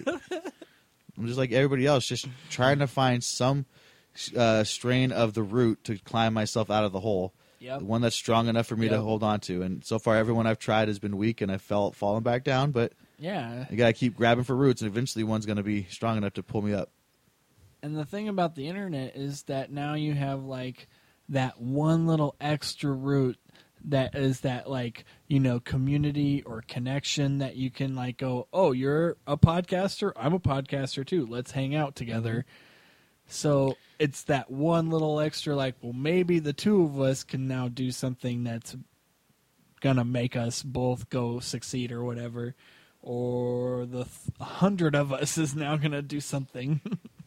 S5: I'm just like everybody else, just trying to find some uh, strain of the root to climb myself out of the hole.
S4: Yep.
S5: The one that's strong enough for me to
S4: Yep.
S5: hold on to. And so far, everyone I've tried has been weak, and I felt falling back down. But
S4: Yeah.
S5: you got to keep grabbing for roots, and eventually, one's going to be strong enough to pull me up.
S4: And the thing about the internet is that now you have like that one little extra route that is that like, you know, community or connection that you can like go, oh, you're a podcaster, I'm a podcaster too. Let's hang out together. So it's that one little extra like, well, maybe the two of us can now do something that's gonna make us both go succeed or whatever. Or the th- hundred of us is now gonna do something.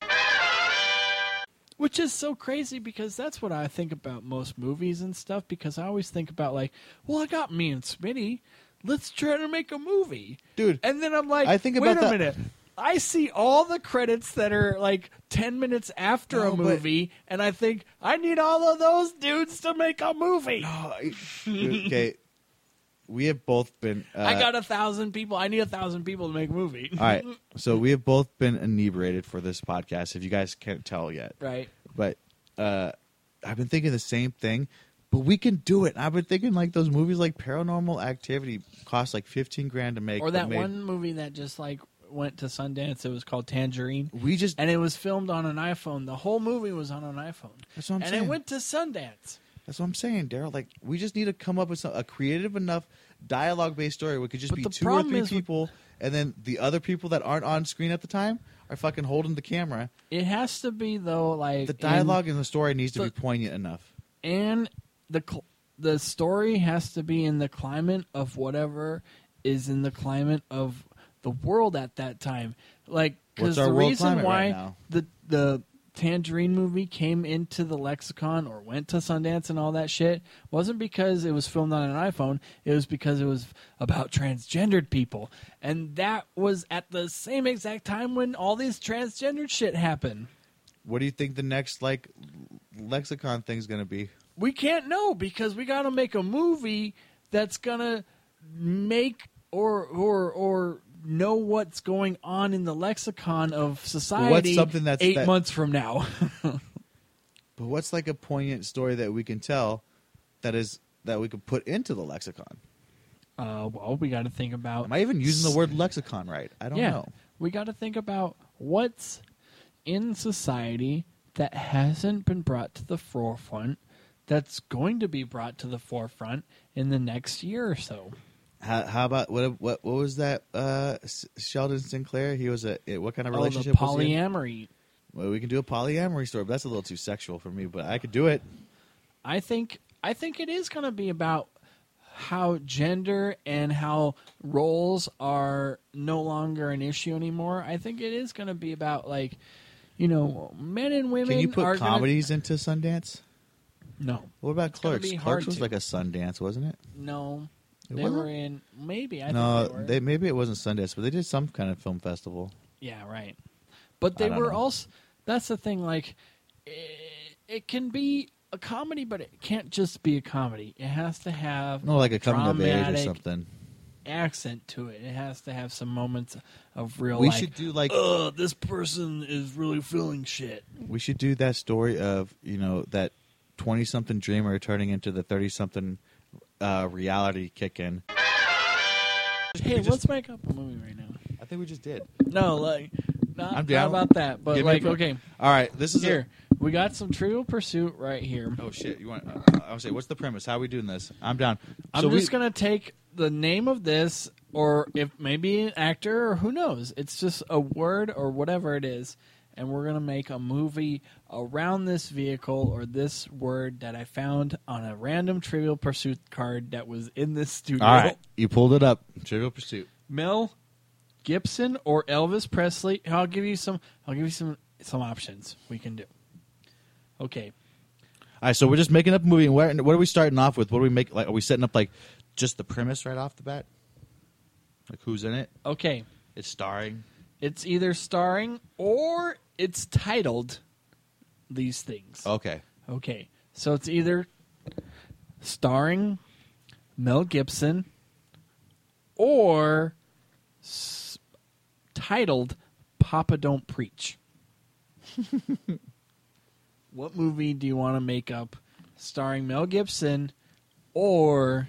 S4: Which is so crazy because that's what I think about most movies and stuff, because I always think about like, well, I got me and Smitty. Let's try to make a movie.
S5: Dude,
S4: And then I'm like,
S5: I think
S4: wait
S5: about
S4: a
S5: that-
S4: minute. I see all the credits that are like ten minutes after
S5: No,
S4: a
S5: but-
S4: movie, and I think, I need all of those dudes to make a movie.
S5: okay, we have both been. Uh,
S4: I got a thousand people. I need a thousand people to make a movie.
S5: all right, so we have both been inebriated for this podcast. If you guys can't tell yet,
S4: Right.
S5: but uh, I've been thinking the same thing. But we can do it. I've been thinking like those movies like Paranormal Activity cost like fifteen grand to make.
S4: Or that
S5: but made-
S4: one movie that just like went to Sundance. It was called Tangerine.
S5: We just
S4: And it was filmed on an iPhone. The whole movie was on an iPhone.
S5: That's what I'm
S4: and
S5: saying.
S4: it went to Sundance.
S5: That's what I'm saying, Daryl. Like we just need to come up with some, a creative enough dialogue based story where it could just
S4: But
S5: be
S4: the
S5: two or
S4: problem
S5: three
S4: is with-
S5: people, and then the other people that aren't on screen at the time are fucking holding the camera.
S4: It has to be though, like
S5: The dialogue in the story needs to
S4: the-
S5: be poignant enough.
S4: and, and the cl- the story has to be in the climate of whatever is in the climate of the world at that time. Like because
S5: What's our
S4: the
S5: world
S4: reason
S5: climate
S4: why
S5: right now?
S4: the the Tangerine movie came into the lexicon or went to Sundance and all that shit wasn't because it was filmed on an iPhone. It was because it was about transgendered people. And that was at the same exact time when all these transgendered shit happened.
S5: What do you think the next like lexicon thing's gonna be?
S4: We can't know because we got to make a movie that's going to make or or or know what's going on in the lexicon of society
S5: something that's-
S4: eight
S5: that-
S4: months from now.
S5: But what's like a poignant story that we can tell that is that we could put into the lexicon?
S4: Uh, well, we got to think about.
S5: Am I even using the word lexicon right? I don't
S4: yeah,
S5: know.
S4: we got to think about what's in society that hasn't been brought to the forefront that's going to be brought to the forefront in the next year or so.
S5: How, how about what? What? What was that? Uh, S- Sheldon Sinclair. He was a. What kind of
S4: Oh, the
S5: relationship was he in?
S4: polyamory.
S5: Well, we can do a polyamory story, but that's a little too sexual for me. But I could do it.
S4: I think I think it is going to be about how gender and how roles are no longer an issue anymore. I think it is going to be about, like, you know, men and women.
S5: Can you put
S4: are
S5: comedies gonna... into Sundance?
S4: No.
S5: What about
S4: It's gonna
S5: Clerks?
S4: be
S5: Clerks
S4: hard
S5: was
S4: to.
S5: like a Sundance, wasn't it?
S4: No.
S5: It
S4: They
S5: wasn't?
S4: were in maybe. I
S5: no,
S4: think they were.
S5: they, maybe it wasn't Sundance, but they did some kind of film festival.
S4: Yeah, right. But
S5: I
S4: they
S5: don't
S4: were
S5: know.
S4: also. That's the thing. Like, it, it can be a comedy, but it can't just be a comedy. It has to have
S5: No, like a coming of age or
S4: dramatic
S5: something.
S4: accent to it. It has to have some moments of real.
S5: We
S4: like,
S5: should do like
S4: "Ugh, this person is really feeling shit."
S5: we should do that story of, you know, that twenty something dreamer turning into the thirty something uh, reality kick in.
S4: Hey,
S5: just-
S4: let's make up a movie right now.
S5: I think we just did.
S4: No, like not,
S5: I'm
S4: not
S5: down.
S4: about that, but
S5: Give me
S4: like
S5: a-
S4: okay,
S5: All right, this is
S4: here we got some Trivial Pursuit right here.
S5: A, oh shit! You want? Uh, I was say, what's the premise? How are we doing this? I'm down.
S4: I'm
S5: So
S4: just
S5: we,
S4: gonna take the name of this, or if maybe an actor, or who knows? It's just a word or whatever it is, and we're gonna make a movie around this vehicle or this word that I found on a random Trivial Pursuit card that was in this studio.
S5: All right, you pulled it up. Trivial Pursuit.
S4: Mel Gibson or Elvis Presley. I'll give you some. I'll give you some some options we can do. Okay.
S5: All right, so we're just making up a movie. And where, what are we starting off with? What are we make? Like, are we setting up like just the premise right off the bat? Like who's in it?
S4: Okay.
S5: It's starring.
S4: It's either starring or it's titled these things.
S5: Okay.
S4: Okay. So it's either starring Mel Gibson or s- titled Papa Don't Preach. What movie do you want to make up starring Mel Gibson or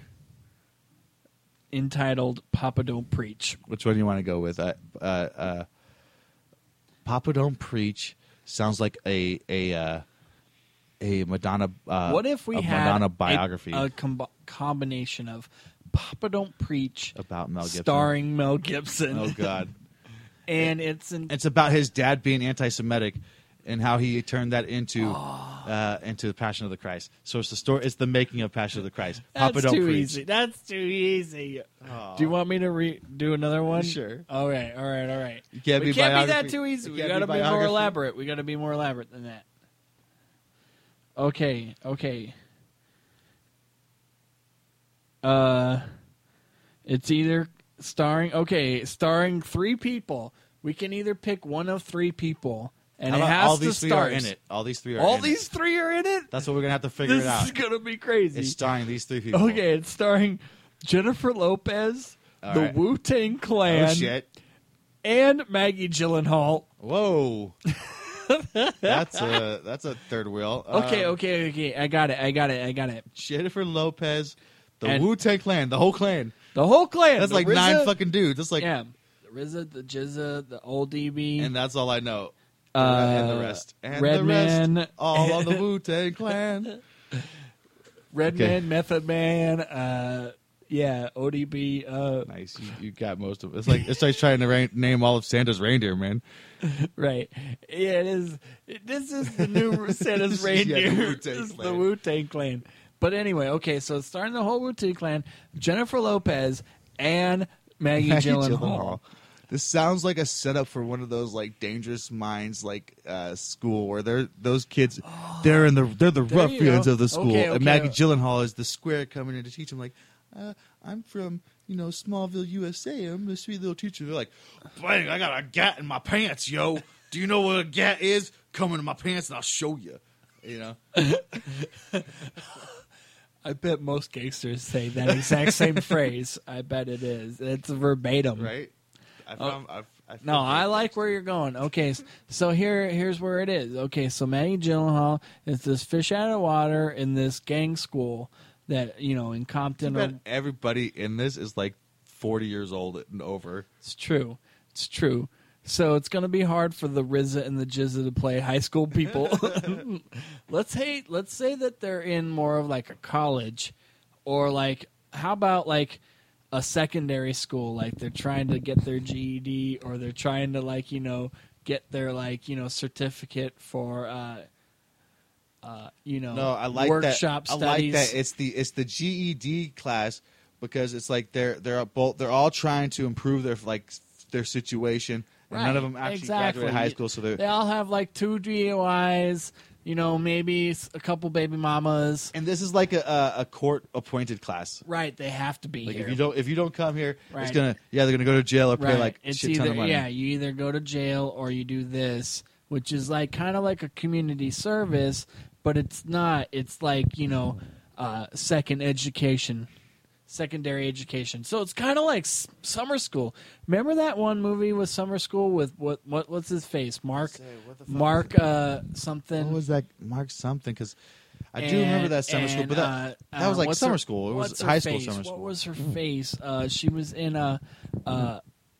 S4: entitled Papa Don't Preach?
S5: Which one do you want to go with? Uh, uh, uh, Papa Don't Preach sounds like a a uh, a Madonna. Uh,
S4: What if we
S5: a
S4: had
S5: Madonna
S4: a-
S5: biography
S4: a, com- combination of Papa Don't Preach
S5: about Mel Gibson?
S4: starring Mel Gibson?
S5: Oh God!
S4: And it's in,
S5: It's about his dad being anti-Semitic and how he turned that into uh, into the Passion of the Christ. So it's the story. It's the making of Passion of the Christ.
S4: that's
S5: Papa Don't
S4: too
S5: Preach.
S4: easy. That's too easy. Do you want me to re- do another one?
S5: Sure.
S4: All right. All right. All right.
S5: It can't
S4: we
S5: be
S4: can't be that
S5: biography.
S4: too easy.
S5: It
S4: We
S5: can't
S4: got to
S5: be
S4: be more
S5: biography.
S4: elaborate. We got to be more elaborate than that. Okay. Okay. Uh, it's either starring. Okay, starring three people. We can either pick one of three people, and
S5: How
S4: it
S5: about
S4: has
S5: all
S4: to
S5: these three
S4: start
S5: are in it. All these three are
S4: All
S5: in
S4: these
S5: it.
S4: three are in it.
S5: That's what we're gonna have to figure
S4: This
S5: it out.
S4: is gonna be crazy.
S5: It's starring these three people.
S4: Okay, it's starring Jennifer Lopez,
S5: All
S4: the
S5: right.
S4: Wu Tang
S5: Oh
S4: Clan,
S5: shit!
S4: and Maggie Gyllenhaal.
S5: Whoa. that's a that's a third wheel.
S4: Okay,
S5: Um,
S4: okay, okay. I got it. I got it. I got it.
S5: Jennifer Lopez, the
S4: And-
S5: Wu Tang Clan, the whole clan.
S4: The whole clan.
S5: That's
S4: the
S5: like
S4: R Z A,
S5: nine fucking dudes. That's like,
S4: yeah. The R Z A, the Jizza, the old D B,
S5: and that's all I know.
S4: uh,
S5: and the rest, and the
S4: Redman,
S5: rest, all of the Wu Tang Clan.
S4: Redman,
S5: Okay.
S4: Method Man. Uh, yeah, O D B. Uh,
S5: Nice, you, you got most of it. It's like it's like trying to ra- name all of Santa's reindeer, man.
S4: right. Yeah, it is. This is the new Santa's
S5: Yeah, the
S4: reindeer.
S5: Wu-Tang
S4: This is the
S5: Clan.
S4: Wu Tang Clan. But anyway, okay. So it's starting the whole Wu Tang Clan. Jennifer Lopez and Maggie,
S5: Maggie
S4: Gyllenhaal.
S5: Gyllenhaal. This sounds like a setup for one of those like Dangerous Minds like uh, school where they're those kids they're in the they're the
S4: There you
S5: ruffians
S4: go.
S5: of the school,
S4: Okay,
S5: and
S4: okay.
S5: Maggie Gyllenhaal is the square coming in to teach them like, uh, I'm from you know Smallville, U S A. I'm a sweet little teacher. They're like, bang! I got a gat in my pants, yo. Do you know what a gat is? Come into my pants and I'll show you. You know.
S4: I bet most gangsters say that exact same phrase. I bet it is. It's verbatim.
S5: Right? I found, I've, I
S4: Oh. No, I like where you're going. Okay, s- so here, here's where it is. Okay, so Maggie Gyllenhaal is this fish out of water in this gang school that you know in Compton.
S5: bet
S4: Or,
S5: everybody in this is like forty years old and over.
S4: it's true. It's true. So it's going to be hard for the R Z A and the J Z A to play high school people. let's hate. Let's say that they're in more of like a college, or like how about like a secondary school? Like they're trying to get their G E D, or they're trying to like you know get their like you know certificate for uh, uh, you know
S5: No, I like
S4: workshop
S5: that.
S4: studies.
S5: I like that. It's the it's the G E D class because it's like they're they're both they're all trying to improve their like their situation. And
S4: Right,
S5: none of them actually
S4: exactly.
S5: graduated high school, so they're
S4: They all have like two D U Is, you know, maybe s- a couple baby mamas.
S5: and this is like a a, a court appointed class.
S4: Right, they have to be
S5: Like
S4: here.
S5: if you don't if you don't come here,
S4: Right.
S5: it's gonna yeah they're gonna go to jail or pay
S4: right.
S5: like
S4: it's
S5: shit
S4: either
S5: ton of money.
S4: yeah, you either go to jail or you do this, which is like kind of like a community service, but it's not. It's like you know, uh, second education. Secondary education, so it's kind of like s- summer school. Remember that one movie with summer school with what? What? What's his face? Mark.
S5: Say, what the fuck?
S4: Mark. Uh, something.
S5: What was that? Mark something because I do remember that summer school,
S4: and,
S5: but that
S4: uh,
S5: that was
S4: uh,
S5: like
S4: what's
S5: summer
S4: her-
S5: school. It was
S4: what's her
S5: high school
S4: face?
S5: summer
S4: What
S5: school.
S4: was her face? Uh, she was in a, uh,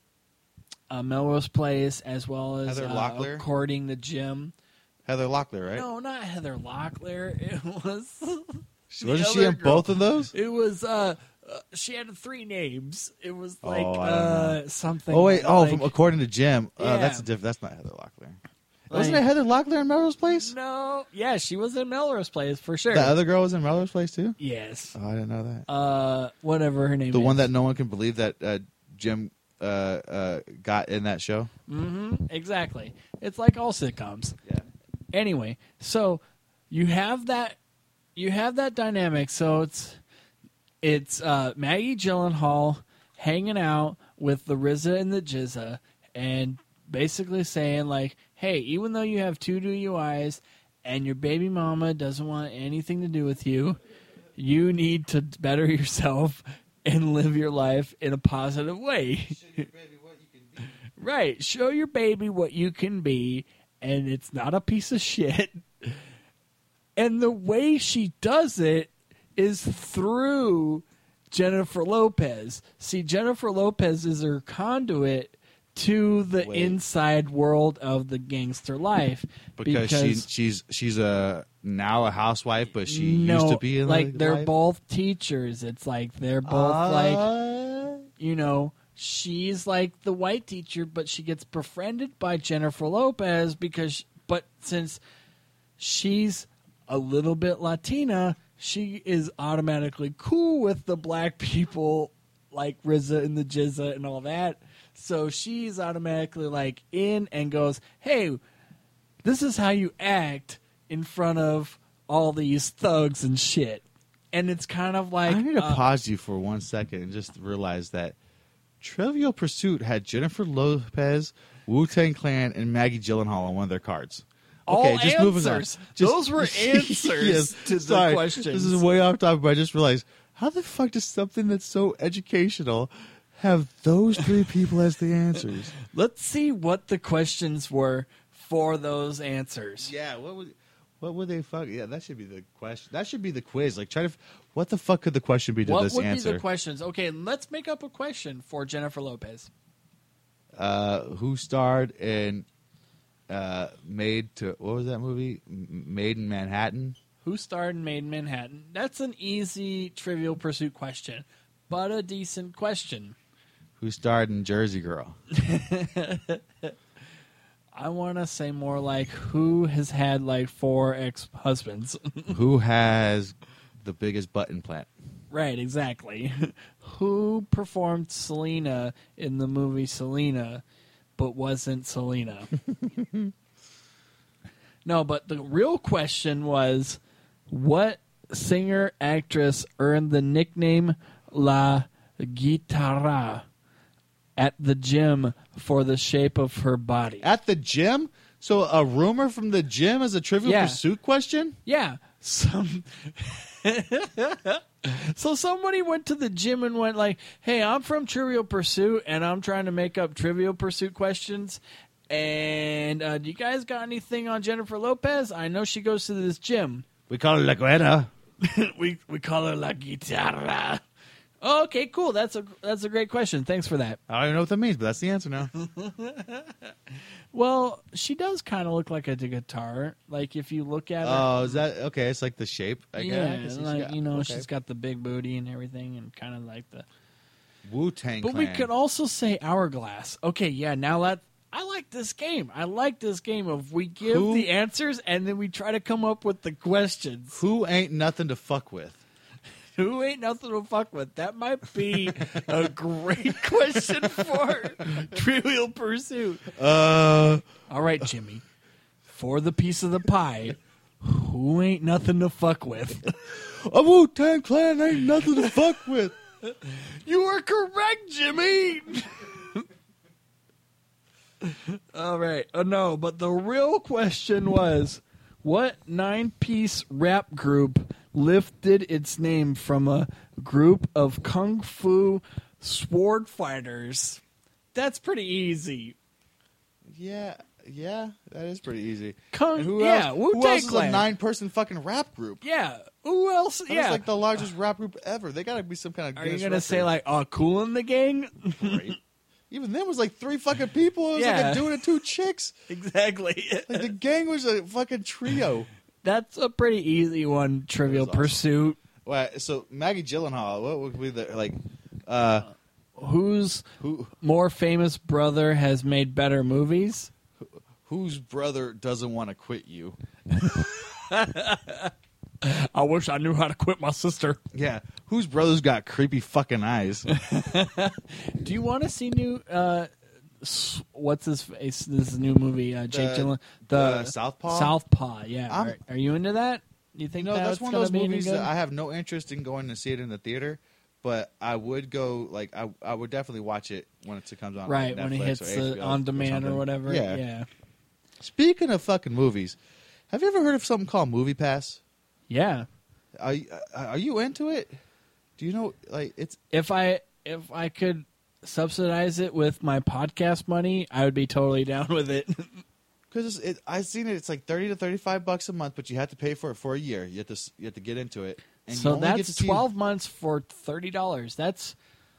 S4: a Melrose Place as well as
S5: Heather
S4: uh,
S5: Locklear?
S4: According to Jim.
S5: Heather Locklear, right?
S4: No, not Heather Locklear. It was. the
S5: Wasn't she
S4: other
S5: in
S4: girl.
S5: both of those?
S4: It was. Uh, uh, she had three names. It was like
S5: Oh, I don't
S4: uh, something.
S5: Oh wait, oh,
S4: like-
S5: from according to Jim, uh,
S4: Yeah.
S5: that's a diff- That's not Heather Locklear.
S4: Like-
S5: Wasn't it Heather Locklear in Melrose Place?
S4: No, yeah, she was in Melrose Place for sure.
S5: The other girl was in Melrose Place too.
S4: yes.
S5: Oh, I didn't know that.
S4: Uh, whatever her name.
S5: The
S4: is.
S5: one that no one can believe that uh, Jim uh, uh, got in that show.
S4: Mm-hmm. Exactly. It's like all sitcoms.
S5: Yeah.
S4: Anyway, so you have that you have that dynamic. So it's it's uh, Maggie Gyllenhaal hanging out with the R Z A and the J Z A and basically saying like, hey, even though you have two D U Is and your baby mama doesn't want anything to do with you, you need to better yourself and live your life in a positive way. Right. Show your baby what you can be, and it's not a piece of shit. And the way she does it is through Jennifer Lopez. See, Jennifer Lopez is her conduit to the
S5: Wait.
S4: inside world of the gangster life.
S5: Because, she's she's she's a now a housewife, but she
S4: no,
S5: used to be in
S4: like
S5: the
S4: they're
S5: life?
S4: both teachers. It's like they're both like
S5: Uh,
S4: you know, she's like the white teacher, but she gets befriended by Jennifer Lopez because, but since she's a little bit Latina, she is automatically cool with the black people like R Z A and the J Z A and all that. So she's automatically like in and goes, hey, this is how you act in front of all these thugs and shit. And it's kind of like
S5: I need to
S4: uh,
S5: pause you for one second and just realize that Trivial Pursuit had Jennifer Lopez, Wu Tang Clan, and Maggie Gyllenhaal on one of their cards.
S4: all
S5: Okay, just moving on.
S4: answers.
S5: Just-
S4: Those were answers
S5: Yes,
S4: to the
S5: sorry,
S4: questions.
S5: This is way off topic, but I just realized how the fuck does something that's so educational have those three people as the answers?
S4: Let's see what the questions were for those answers.
S5: Yeah, what would what would they fuck? Yeah, that should be the question. That should be the quiz. Like, try to. What the fuck could the question be to
S4: What
S5: this
S4: would
S5: answer?
S4: be the questions? Okay, let's make up a question for Jennifer Lopez.
S5: uh, who starred in uh, Made to what was that movie? M- Made in Manhattan.
S4: Who starred in Made in Manhattan? That's an easy Trivial Pursuit question, but a decent question.
S5: Who starred in Jersey Girl?
S4: I want to say more like who has had like four ex-husbands.
S5: Who has the biggest butt implant?
S4: Right, exactly. Who performed Selena in the movie Selena, but wasn't Selena? No, but the real question was, what singer actress earned the nickname La Guitarra at the gym for the shape of her body?
S5: At the gym? So a rumor from the gym is a Trivial
S4: Yeah.
S5: Pursuit question?
S4: Yeah, some. So somebody went to the gym and went like, "Hey, I'm from Trivial Pursuit, and I'm trying to make up Trivial Pursuit questions. And uh, do you guys got anything on Jennifer Lopez? I know she goes to this gym.
S5: We call it La Guerra.
S4: we we call her La Guitarra. Oh, okay, cool. That's a that's a great question. Thanks for that.
S5: I don't even know what that means, but that's the answer now.
S4: Well, she does kind of look like a guitar. Like if you look at her,
S5: Oh, is that okay? It's like the shape. I
S4: yeah,
S5: guess.
S4: like you know, she's got the big booty and everything, and kind of like the.
S5: Wu Tang.
S4: But we could also say Hourglass. Okay, yeah. Now that I like this game. I like this game of we give
S5: Who-
S4: the answers and then we try to come up with the questions.
S5: Who ain't nothing to fuck with?
S4: Who ain't nothing to fuck with? That might be a great question for Trivial Pursuit.
S5: Uh,
S4: All right, Jimmy. For the piece of the pie, who ain't nothing to fuck with?
S5: a Wu Tang Clan ain't nothing to fuck with.
S4: You are correct, Jimmy. All right. Oh, no, but the real question was, what nine-piece rap group lifted its name from a group of kung fu sword fighters? That's pretty easy.
S5: Yeah, yeah, that is pretty easy.
S4: Kung,
S5: And who
S4: yeah,
S5: else?
S4: Wu-Tang
S5: Who else is a
S4: Clan.
S5: nine-person fucking rap group?
S4: Yeah. Who else?
S5: That
S4: yeah.
S5: was like the largest rap group ever. They got to be some kind of.
S4: Are you
S5: Guinness
S4: gonna
S5: record.
S4: say like, "Oh, Cool in the Gang"?
S5: Right. Even then was like three fucking people. It was
S4: Yeah.
S5: like a dude and two chicks.
S4: Exactly.
S5: Like the gang was a fucking trio.
S4: That's a pretty easy one. Trivial
S5: That was awesome.
S4: Pursuit.
S5: Well, so Maggie Gyllenhaal, what would be the like? Uh,
S4: Whose
S5: who
S4: more famous brother has made better movies?
S5: whose brother doesn't want to quit you?
S4: I wish I knew how to quit my sister.
S5: Yeah, whose brother's got creepy fucking eyes?
S4: Do you want to see new? Uh, s- what's his face? This new movie, uh, Jake
S5: The-
S4: Gyllenhaal.
S5: the Southpaw?
S4: Southpaw. Yeah.
S5: I'm-
S4: Are, are you into that? You think
S5: No,
S4: that's,
S5: that's one of
S4: gonna
S5: those
S4: be any
S5: movies
S4: good?
S5: that I have no interest in going to see it in the theater, but I would go. Like I, I would definitely watch it when it comes on.
S4: right
S5: like
S4: when it
S5: Netflix
S4: hits
S5: or
S4: the
S5: H B O
S4: on demand or
S5: something.
S4: whatever.
S5: Yeah.
S4: Yeah.
S5: Speaking of fucking movies, have you ever heard of something called Movie Pass?
S4: Yeah.
S5: Are you, are you into it? Do you know like it's
S4: If I if I could subsidize it with my podcast money, I would be totally down with it.
S5: because it, I've seen it. It's like thirty to thirty-five bucks a month, but you have to pay for it for a year. You have to s- you have to get into it. And you
S4: So
S5: only get
S4: that's
S5: to see-
S4: twelve months for thirty dollars. That's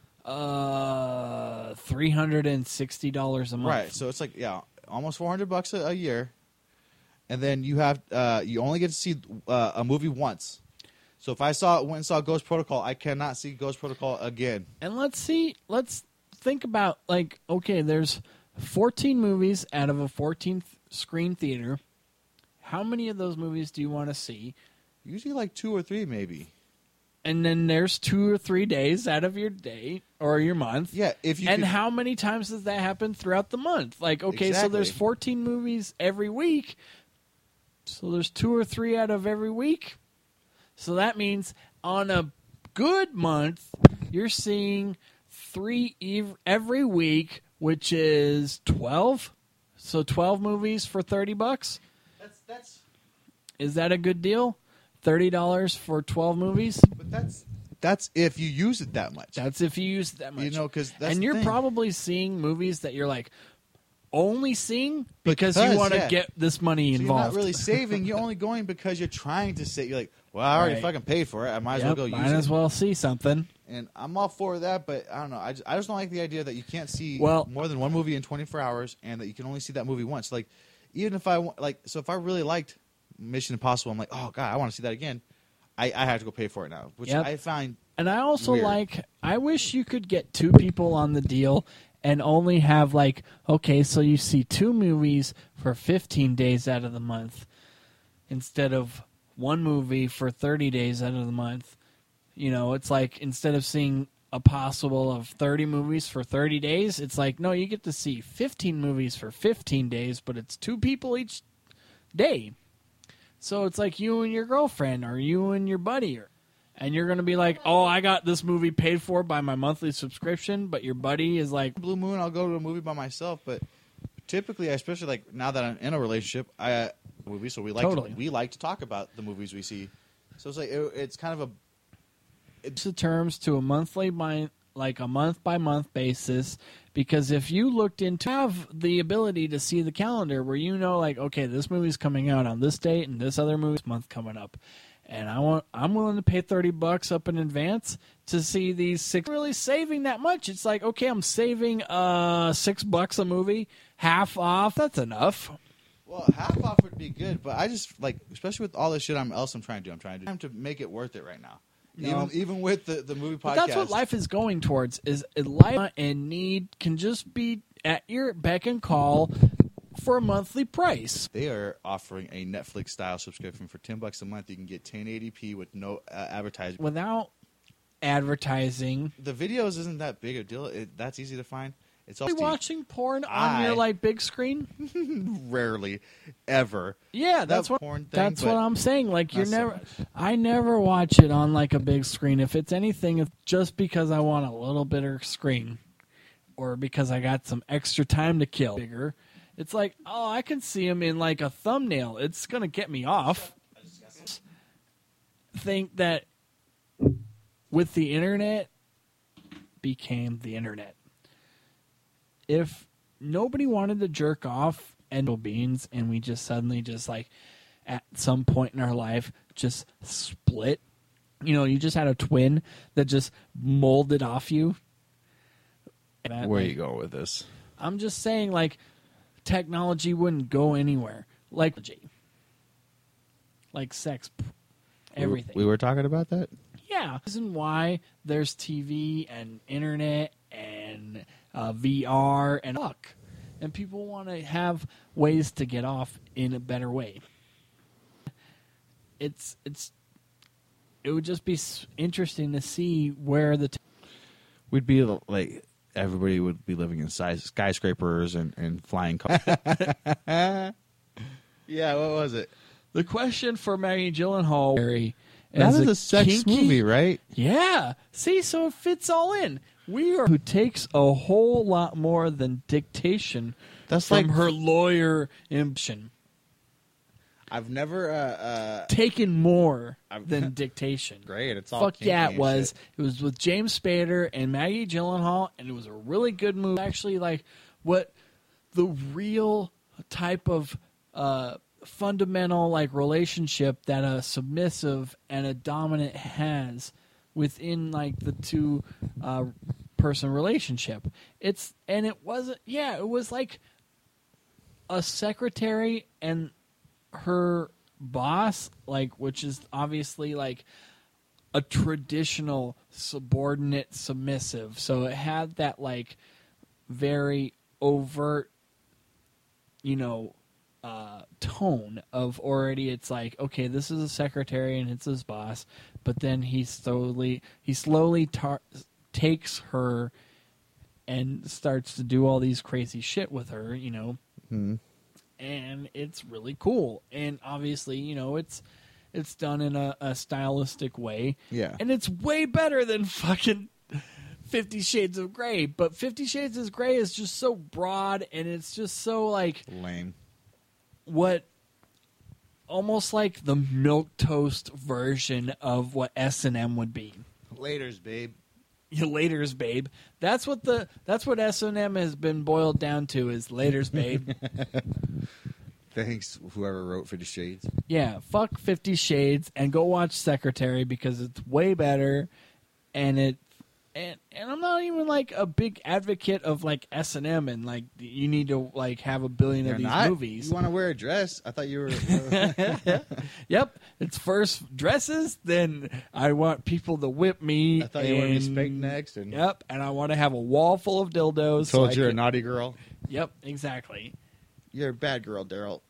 S4: uh three hundred and sixty dollars a month.
S5: Right. So it's like yeah, almost four hundred bucks a, a year, and then you have uh, you only get to see uh, a movie once. So if I saw went and saw Ghost Protocol, I cannot see Ghost Protocol again.
S4: And let's see, let's think about like, okay, there's fourteen movies out of a fourteen screen theater. How many of those movies do you want to see?
S5: Usually like two or three, maybe.
S4: And then there's two or three days out of your day or your month.
S5: Yeah, if you
S4: and
S5: could-
S4: how many times does that happen throughout the month? Like, okay, so there's
S5: Exactly.
S4: fourteen movies every week. So there's two or three out of every week. So that means on a good month, you're seeing three ev- every week, which is twelve. So twelve movies for thirty bucks.
S5: That's that's
S4: Is that a good deal? thirty dollars for twelve movies?
S5: but that's that's if you use it that much.
S4: That's if you use it that much.
S5: You know, 'cause that's
S4: and
S5: the
S4: you're
S5: thing.
S4: probably seeing movies that you're like only seeing because,
S5: Because,
S4: you want to
S5: yeah.
S4: get this money
S5: So you're
S4: involved.
S5: not really saving. You're only going because you're trying to save. You're like, well, I already
S4: Right.
S5: fucking paid for it. I might as
S4: Yep,
S5: well go
S4: might
S5: use
S4: as
S5: it.
S4: well see something.
S5: And I'm all for that, but I don't know. I just, I just don't like the idea that you can't see
S4: Well-
S5: more than one movie in twenty-four hours, and that you can only see that movie once. Like, even if I wa- like, so if I really liked Mission Impossible, I'm like, oh god, I want to see that again. I, I have to go pay for it now, which
S4: Yep.
S5: I find
S4: And I also
S5: Weird.
S4: like, I wish you could get two people on the deal and only have like, okay, so you see two movies for fifteen days out of the month instead of one movie for thirty days out of the month. You know, it's like instead of seeing a possible of thirty movies for thirty days, it's like, no, you get to see fifteen movies for fifteen days, but it's two people each day. So it's like you and your girlfriend or you and your buddy, or, and you're going to be like, oh, I got this movie paid for by my monthly subscription, but your buddy is like,
S5: Blue Moon. I'll go to a movie by myself, but typically, especially like now that I'm in a relationship, I uh, movie, so we like
S4: Totally.
S5: to, we like to talk about the movies we see. So it's like it, it's kind of a
S4: it's the terms to a monthly by like a month by month basis, because if you looked into have the ability to see the calendar where you know like, okay, this movie's coming out on this date and this other movie's month coming up, and I want I'm willing to pay thirty bucks up in advance to see these six. Really saving that much? It's like, okay, I'm saving uh six bucks a movie, half off. That's enough.
S5: Well, half off would be good, but I just like, especially with all this shit I'm else I'm trying to do. I'm trying to do, to make it worth it right now.
S4: No.
S5: Even even with the, the movie podcast.
S4: But that's what life is going towards. Is life and need can just be at your beck and call for a monthly price.
S5: They are offering a Netflix style subscription for ten bucks a month. You can get ten eighty p with no uh, advertising.
S4: Without advertising.
S5: The videos isn't that big a deal. It, that's easy to find. It's
S4: Are
S5: all
S4: you watching porn on
S5: I-
S4: your like big screen?
S5: rarely, ever.
S4: Yeah, that's
S5: That
S4: what
S5: porn thing,
S4: that's
S5: but
S4: what I'm saying. Like you're
S5: not so
S4: never
S5: much.
S4: I never watch it on like a big screen. If it's anything, it's just because I want a little bigger screen or because I got some extra time to kill bigger. It's like, oh, I can see him in like a thumbnail. It's going to get me off. Think that with the internet became the internet. If nobody wanted to jerk off and beans and we just suddenly just like at some point in our life just split, you know, you just had a twin that just molded off you. That,
S5: Where
S4: like,
S5: are you going with this?
S4: I'm just saying, like, technology wouldn't go anywhere. Like, like sex, everything.
S5: We were talking about that?
S4: Yeah. Reason why there's T V and internet and uh, V R and fuck. And people want to have ways to get off in a better way. It's, it's, it would just be s- interesting to see where the... T-
S5: We'd be like, everybody would be living in size, skyscrapers and, and flying cars. Yeah, what was it?
S4: the question for Maggie Gyllenhaal... Very,
S5: That
S4: as
S5: is a sex
S4: kinky-
S5: movie, right?
S4: Yeah. See, so it fits all in. We are who takes a whole lot more than dictation
S5: That's
S4: from
S5: like
S4: her lawyer impression.
S5: I've never uh, uh
S4: Taken more
S5: I've-
S4: than dictation.
S5: great. It's all
S4: Fuck
S5: kinky
S4: yeah, it
S5: and
S4: was.
S5: shit.
S4: It was with James Spader and Maggie Gyllenhaal, and it was a really good movie. Actually, like what the real type of uh, fundamental like relationship that a submissive and a dominant has within like the two uh, person relationship. It's and it wasn't. Yeah, it was like a secretary and her boss, like, which is obviously like a traditional subordinate submissive. So it had that like very overt, you know, uh, tone of already it's like, okay, this is a secretary and it's his boss, but then he slowly he slowly tar- takes her and starts to do all these crazy shit with her, you know.
S5: Mhm.
S4: And it's really cool. And obviously, you know, it's it's done in a, a stylistic way.
S5: Yeah.
S4: And it's way better than fucking Fifty Shades of Grey. But Fifty Shades of Grey is just so broad and it's just so like
S5: Lame.
S4: what almost like the milquetoast version of what S and M would be.
S5: Laters, babe.
S4: You laters, babe. That's what the that's what S and M has been boiled down to is laters, babe.
S5: Thanks, whoever wrote Fifty Shades.
S4: Yeah, fuck Fifty Shades and go watch Secretary because it's way better, and it and and I'm not even like a big advocate of like S and M and like you need to like have a billion
S5: You're
S4: of these
S5: not?
S4: movies.
S5: You want to wear a dress? I thought you were.
S4: Yep, it's first dresses, then I want people to whip me.
S5: I thought you wanted to be
S4: and-
S5: spanked next. And
S4: Yep, and I want to have a wall full of dildos. so
S5: told
S4: I
S5: you're a
S4: can-
S5: naughty girl.
S4: Yep, exactly.
S5: You're a bad girl, Daryl.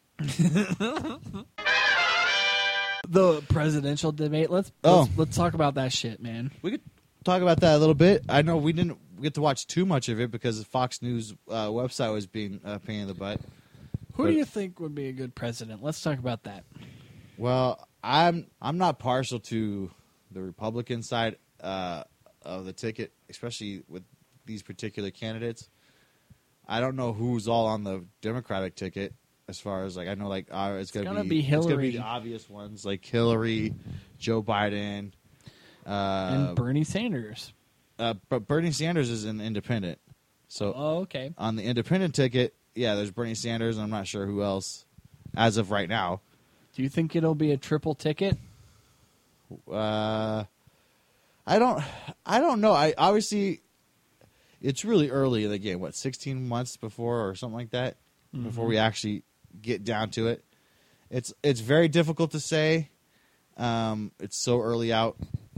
S4: The presidential debate. Let's
S5: Oh.
S4: let's, let's talk about that shit, man.
S5: We could talk about that a little bit. I know we didn't get to watch too much of it because the Fox News uh, website was being a pain in the butt.
S4: Who
S5: But-
S4: do you think would be a good president? Let's talk about that.
S5: Well, I'm I'm not partial to the Republican side uh, of the ticket, especially with these particular candidates. I don't know who's all on the Democratic ticket. As far as like, I know, like uh, it's gonna,
S4: gonna
S5: be,
S4: be
S5: It's gonna
S4: Hillary.
S5: be the obvious ones like Hillary, Joe Biden, uh,
S4: And Bernie Sanders.
S5: uh, but Bernie Sanders is an independent. So
S4: Oh, okay.
S5: on the independent ticket, yeah, there's Bernie Sanders, and I'm not sure who else as of right now.
S4: Do you think it'll be a triple ticket?
S5: Uh, I don't. I don't know. I obviously, it's really early in the game. What, sixteen months before or something like that, mm-hmm. before we actually get down to it. It's it's very difficult to say. Um, it's so early out,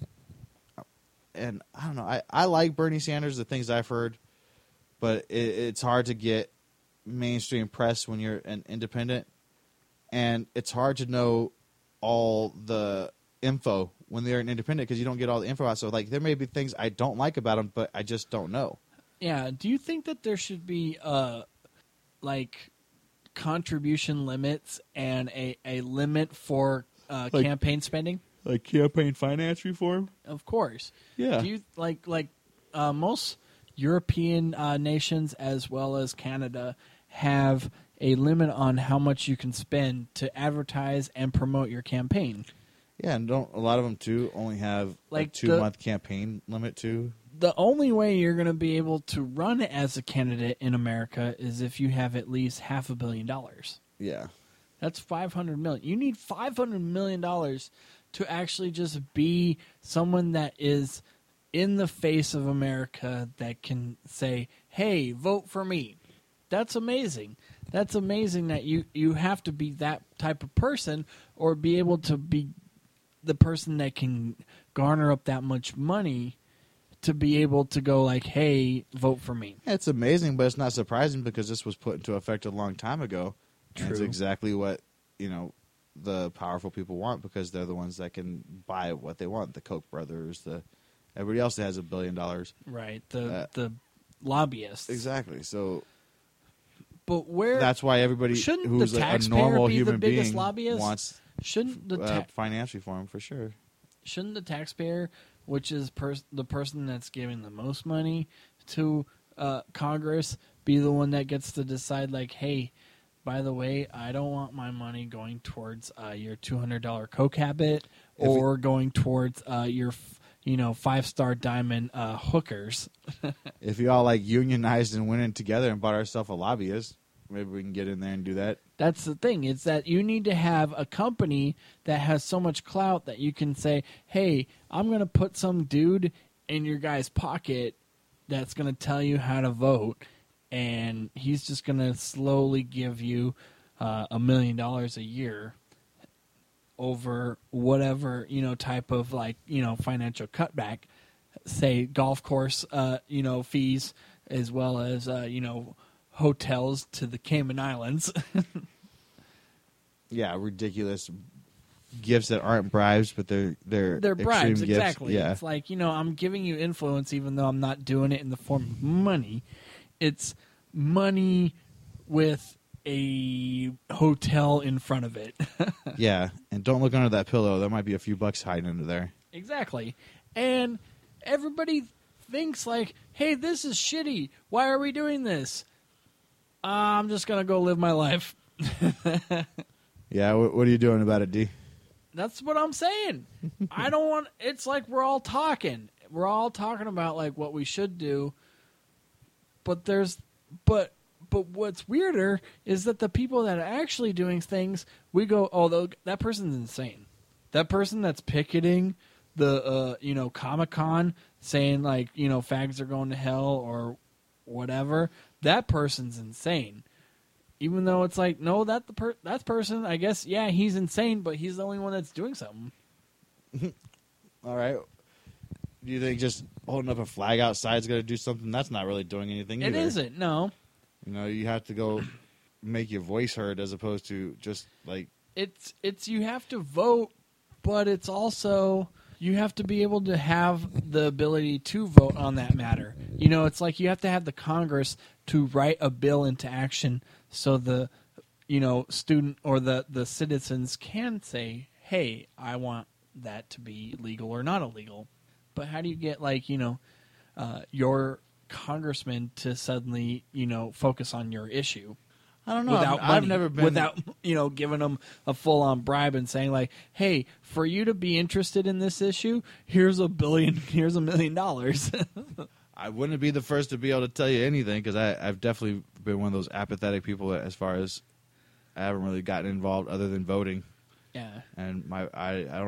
S5: and I don't know. I, I like Bernie Sanders. The things I've heard, but it, it's hard to get mainstream press when you're an independent, and it's hard to know all the info when they're an independent because you don't get all the info out. So like there may be things I don't like about them, but I just don't know.
S4: Yeah. Do you think that there should be uh like contribution limits and a, a limit for uh,
S5: Like-
S4: campaign spending?
S5: Like campaign finance reform?
S4: Of course.
S5: Yeah.
S4: Do you like like uh, most European uh, nations as well as Canada have a limit on how much you can spend to advertise and promote your campaign?
S5: Yeah, and don't a lot of them too only have like
S4: Like
S5: a two
S4: the-
S5: month campaign limit too?
S4: The only way you're going to be able to run as a candidate in America is if you have at least half a billion dollars.
S5: Yeah.
S4: That's five hundred million. You need five hundred million dollars to actually just be someone that is in the face of America that can say, "Hey, vote for me." That's amazing. That's amazing that you you have to be that type of person or be able to be the person that can garner up that much money to be able to go like, "Hey, vote for me."
S5: It's amazing, but it's not surprising because this was put into effect a long time ago. And it's
S4: True.
S5: exactly what, you know, the powerful people want because they're the ones that can buy what they want. The Koch brothers, the everybody else that has a billion dollars.
S4: Right. The
S5: Uh,
S4: the lobbyists.
S5: Exactly. So
S4: But where
S5: that's why everybody
S4: shouldn't
S5: who's
S4: the
S5: like a
S4: taxpayer
S5: normal
S4: be the
S5: human
S4: biggest
S5: being
S4: lobbyist?
S5: wants
S4: shouldn't the
S5: uh,
S4: ta-
S5: finance reform for sure.
S4: shouldn't the taxpayer, which is pers- the person that's giving the most money to uh, Congress, be the one that gets to decide like, hey, by the way, I don't want my money going towards uh, your two hundred dollars Coke habit
S5: If we-
S4: or going towards uh, your f- you know five star diamond uh, hookers.
S5: If we all like unionized and went in together and bought ourselves a lobbyist, maybe we can get in there and do that.
S4: That's the thing. It's that you need to have a company that has so much clout that you can say, hey, I'm going to put some dude in your guy's pocket that's going to tell you how to vote, and he's just going to slowly give you uh, a million dollars a year over whatever, you know, type of like, you know, financial cutback, say golf course, uh, you know, fees, as well as, uh, you know, hotels to the Cayman Islands.
S5: Yeah, ridiculous gifts that aren't bribes, but they're they're
S4: They're bribes,
S5: extreme gifts.
S4: exactly.
S5: Yeah,
S4: It's like, you know, I'm giving you influence even though I'm not doing it in the form of money. It's money with a hotel in front of it.
S5: yeah. And don't look under that pillow. There might be a few bucks hiding under there.
S4: Exactly. And everybody thinks like, hey, this is shitty. Why are we doing this? Uh, I'm just going to go live my life.
S5: Yeah, what, what are you doing about it, D?
S4: That's what I'm saying. I don't want. It's like we're all talking. We're all talking about like what we should do. But there's, but but what's weirder is that the people that are actually doing things, we go, oh, tho- that person's insane. That person that's picketing the, uh, you know, Comic-Con, saying like, you know, fags are going to hell or whatever. That person's insane. Even though it's like, no, that the per- that person, I guess, yeah, he's insane, but he's the only one that's doing something.
S5: All right. Do you think just holding up a flag outside is going to do something? That's not really doing anything
S4: It
S5: either.
S4: isn't, no.
S5: You know, you have to go make your voice heard as opposed to just like
S4: It's it's you have to vote, but it's also you have to be able to have the ability to vote on that matter. You know, it's like you have to have the Congress to write a bill into action so the you know student or the the citizens can say, "Hey, I want that to be legal or not illegal." But how do you get like, you know, uh, your congressman to suddenly, you know, focus on your issue?
S5: I don't know.
S4: Without
S5: I've,
S4: money,
S5: I've never been
S4: without you know giving them a full on bribe and saying like, hey, for you to be interested in this issue, here's a billion, here's a million dollars.
S5: I wouldn't be the first to be able to tell you anything because I've definitely been one of those apathetic people as far as I haven't really gotten involved other than voting.
S4: Yeah,
S5: And my I, I don't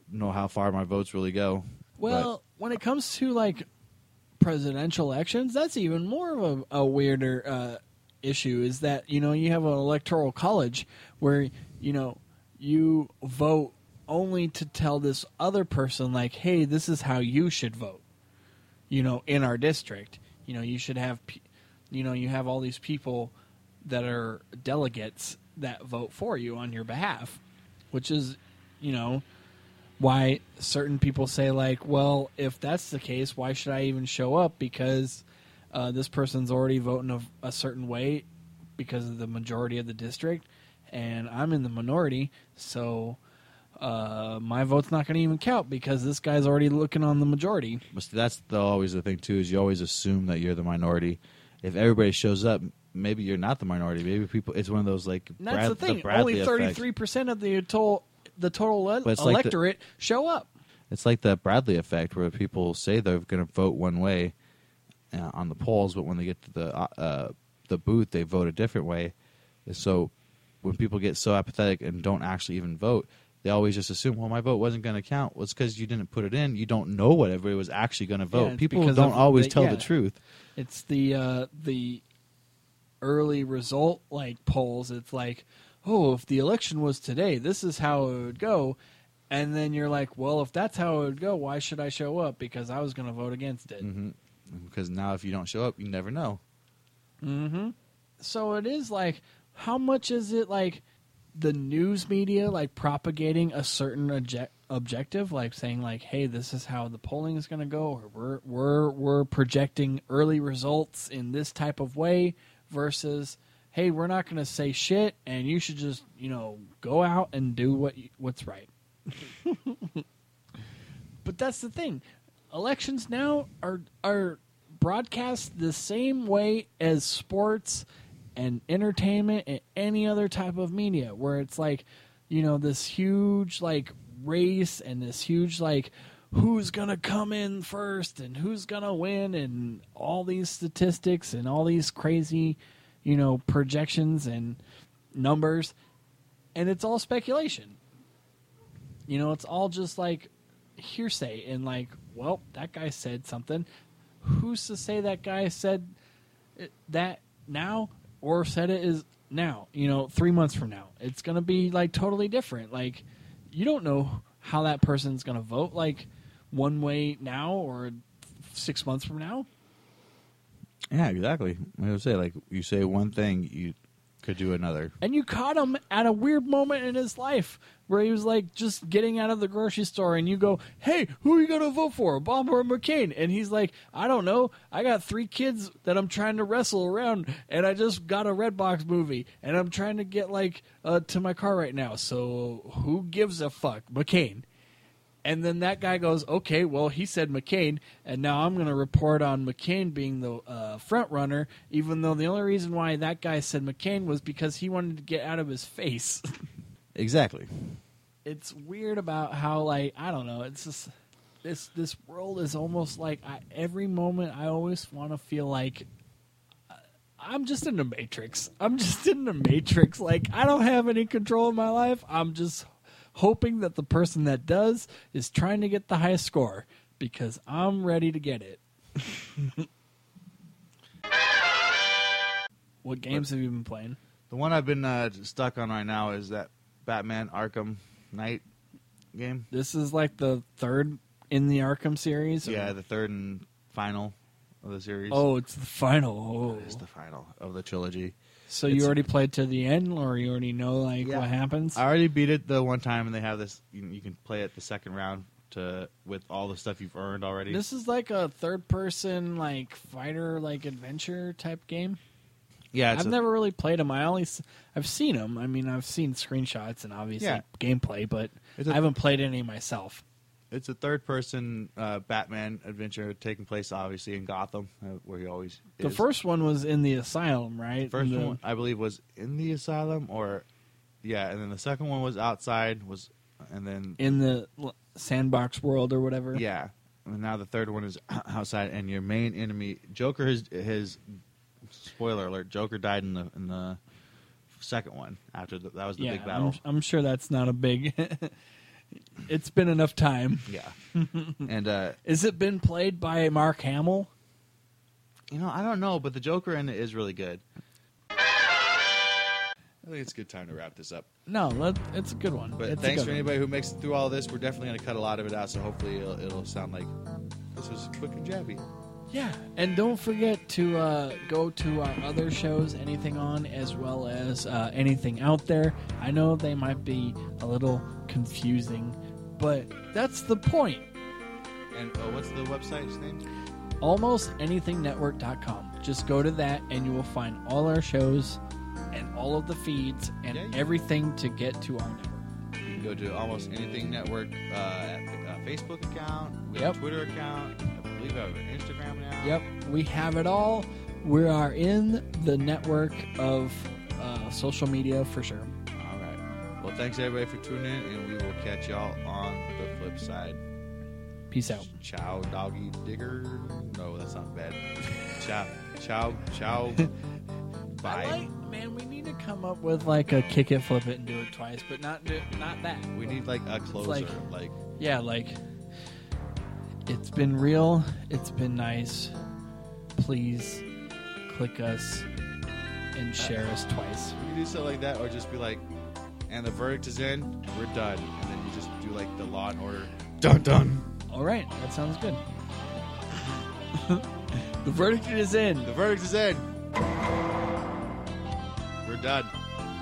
S5: know how far my votes really go.
S4: Well, when it comes to like presidential elections, that's even more of a, a weirder uh, issue. Is that you know you have an electoral college where you know you vote only to tell this other person like, hey, this is how you should vote. You know, in our district, you know, you should have, pe- you know, you have all these people that are delegates that vote for you on your behalf, which is, you know, why certain people say like, well, if that's the case, why should I even show up? Because uh, this person's already voting a, a certain way because of the majority of the district, and I'm in the minority, so uh, my vote's not going to even count because this guy's already looking on the majority.
S5: But that's the, always the thing too. Is you always assume that you're the minority. If everybody shows up, maybe you're not the minority. Maybe people. It's one of those like.
S4: And that's
S5: Brad,
S4: the thing.
S5: Bradley
S4: Only thirty-three percent of the total the total le-
S5: But it's like the-
S4: electorate show up.
S5: It's like the Bradley effect, where people say they're going to vote one way uh, on the polls, but when they get to the uh, uh, the booth, they vote a different way. So when people get so apathetic and don't actually even vote, they always just assume, well, my vote wasn't going to count. Well, it's because you didn't put it in. You don't know what everybody was actually going to vote.
S4: it's
S5: People
S4: because
S5: don't
S4: of
S5: always
S4: the-
S5: tell
S4: yeah.
S5: the truth.
S4: It's the uh, the early result like polls. It's like, oh, if the election was today, this is how it would go. And then you're like, well, if that's how it would go, why should I show up? Because I was going to vote against it.
S5: hmm Because now if you don't show up, you never know.
S4: Mm-hmm. So it is like, how much is it like the news media like propagating a certain object, objective, like saying like, hey, this is how the polling is going to go, or we're we're we're projecting early results in this type of way, versus, hey, we're not going to say shit, and you should just you know go out and do what you, what's right. But that's the thing. Elections now are are broadcast the same way as sports and entertainment and any other type of media, where it's like, you know, this huge like race and this huge like who's gonna come in first and who's gonna win and all these statistics and all these crazy, you know, projections and numbers, and it's all speculation. You know, it's all just like hearsay and like, well, that guy said something. Who's to say that guy said it- that now or said it is now? You know, three months from now, it's gonna be like totally different. Like, you don't know how that person's gonna vote. Like, one way now or six months from now.
S5: Yeah, exactly. I would say, like, you say one thing, you could do another.
S4: And you caught him at a weird moment in his life where he was like just getting out of the grocery store, and you go, hey, who are you going to vote for, Obama or McCain? And he's like, I don't know. I got three kids that I'm trying to wrestle around, and I just got a Redbox movie, and I'm trying to get like uh, to my car right now. So who gives a fuck? McCain. And then that guy goes, okay, well, he said McCain, and now I'm going to report on McCain being the uh, front runner, even though the only reason why that guy said McCain was because he wanted to get out of his face.
S5: Exactly.
S4: It's weird about how, like, I don't know, it's just, this this world is almost like, I, every moment I always want to feel like uh, I'm just in the Matrix. I'm just in the Matrix. Like, I don't have any control in my life. I'm just hoping that the person that does is trying to get the highest score, because I'm ready to get it. What games have you been playing?
S5: The one I've been uh, stuck on right now is that Batman Arkham Knight game.
S4: This is like the third in the Arkham series? or-
S5: Yeah, the third and final of the series.
S4: Oh, it's the final. Oh.
S5: It's the final of the trilogy.
S4: So
S5: it's-
S4: you already played to the end, or you already know like
S5: Yeah.
S4: what happens?
S5: I already beat it the one time, and they have this. You, you can play it the second round to with all the stuff you've earned already.
S4: This is like a third-person like fighter like adventure type game.
S5: yeah, it's
S4: I've
S5: a-
S4: never really played them. I only s- I've seen them. I mean, I've seen screenshots and obviously
S5: Yeah.
S4: gameplay, but
S5: It's
S4: I
S5: a-
S4: haven't played any myself.
S5: It's a third-person uh, Batman adventure taking place, obviously, in Gotham, uh, where he always
S4: The
S5: is.
S4: first one was in the asylum, right?
S5: First
S4: In the-
S5: one, I believe, was in the asylum, or yeah, and then the second one was outside. Was and then
S4: in the l- sandbox world or whatever.
S5: yeah, and now the third one is outside, and your main enemy, Joker, his his spoiler alert, Joker died in the in the second one after the, that was the
S4: yeah.
S5: big battle.
S4: I'm, I'm sure that's not a big It's been enough time.
S5: Yeah. And uh,
S4: Is it been played by Mark Hamill?
S5: you know, I don't know, but the Joker in it is really good. I think it's a good time to wrap this up.
S4: No, let, it's a good one.
S5: But
S4: It's a
S5: thanks
S4: good
S5: for
S4: one.
S5: anybody who makes it through all this. We're definitely going to cut a lot of it out, so hopefully it'll, it'll sound like this was quick and jabby.
S4: Yeah, and don't forget to uh, go to our other shows, Anything On, as well as uh, Anything Out There. I know they might be a little confusing, but that's the point.
S5: And uh, what's the website's name?
S4: almost anything network dot com. Just go to that and you will find all our shows and all of the feeds and
S5: Yeah, yeah.
S4: everything to get to our network.
S5: You can go to Almost Anything Network uh, uh, Facebook account. We have
S4: Yep.
S5: a Twitter account. I believe we have an Instagram now.
S4: Yep, we have it all. We are in the network of uh, social media for sure.
S5: All right. Well, thanks everybody for tuning in, and we will catch y'all on the flip side.
S4: Peace out.
S5: Ciao, doggy digger. No, that's not bad. Ciao, ciao, ciao. Bye.
S4: I like, man, we need to come up with like a kick it, flip it, and do it twice, but not do, not that.
S5: We need like a closer.
S4: like-
S5: like
S4: Yeah, like it's been real. It's been nice. Please click us and share us twice.
S5: we can do something like that, or just be like, and the verdict is in. We're done, and then you just do like the Law and Order. Dun dun.
S4: All right, that sounds good. The verdict is in.
S5: The verdict is in. We're done.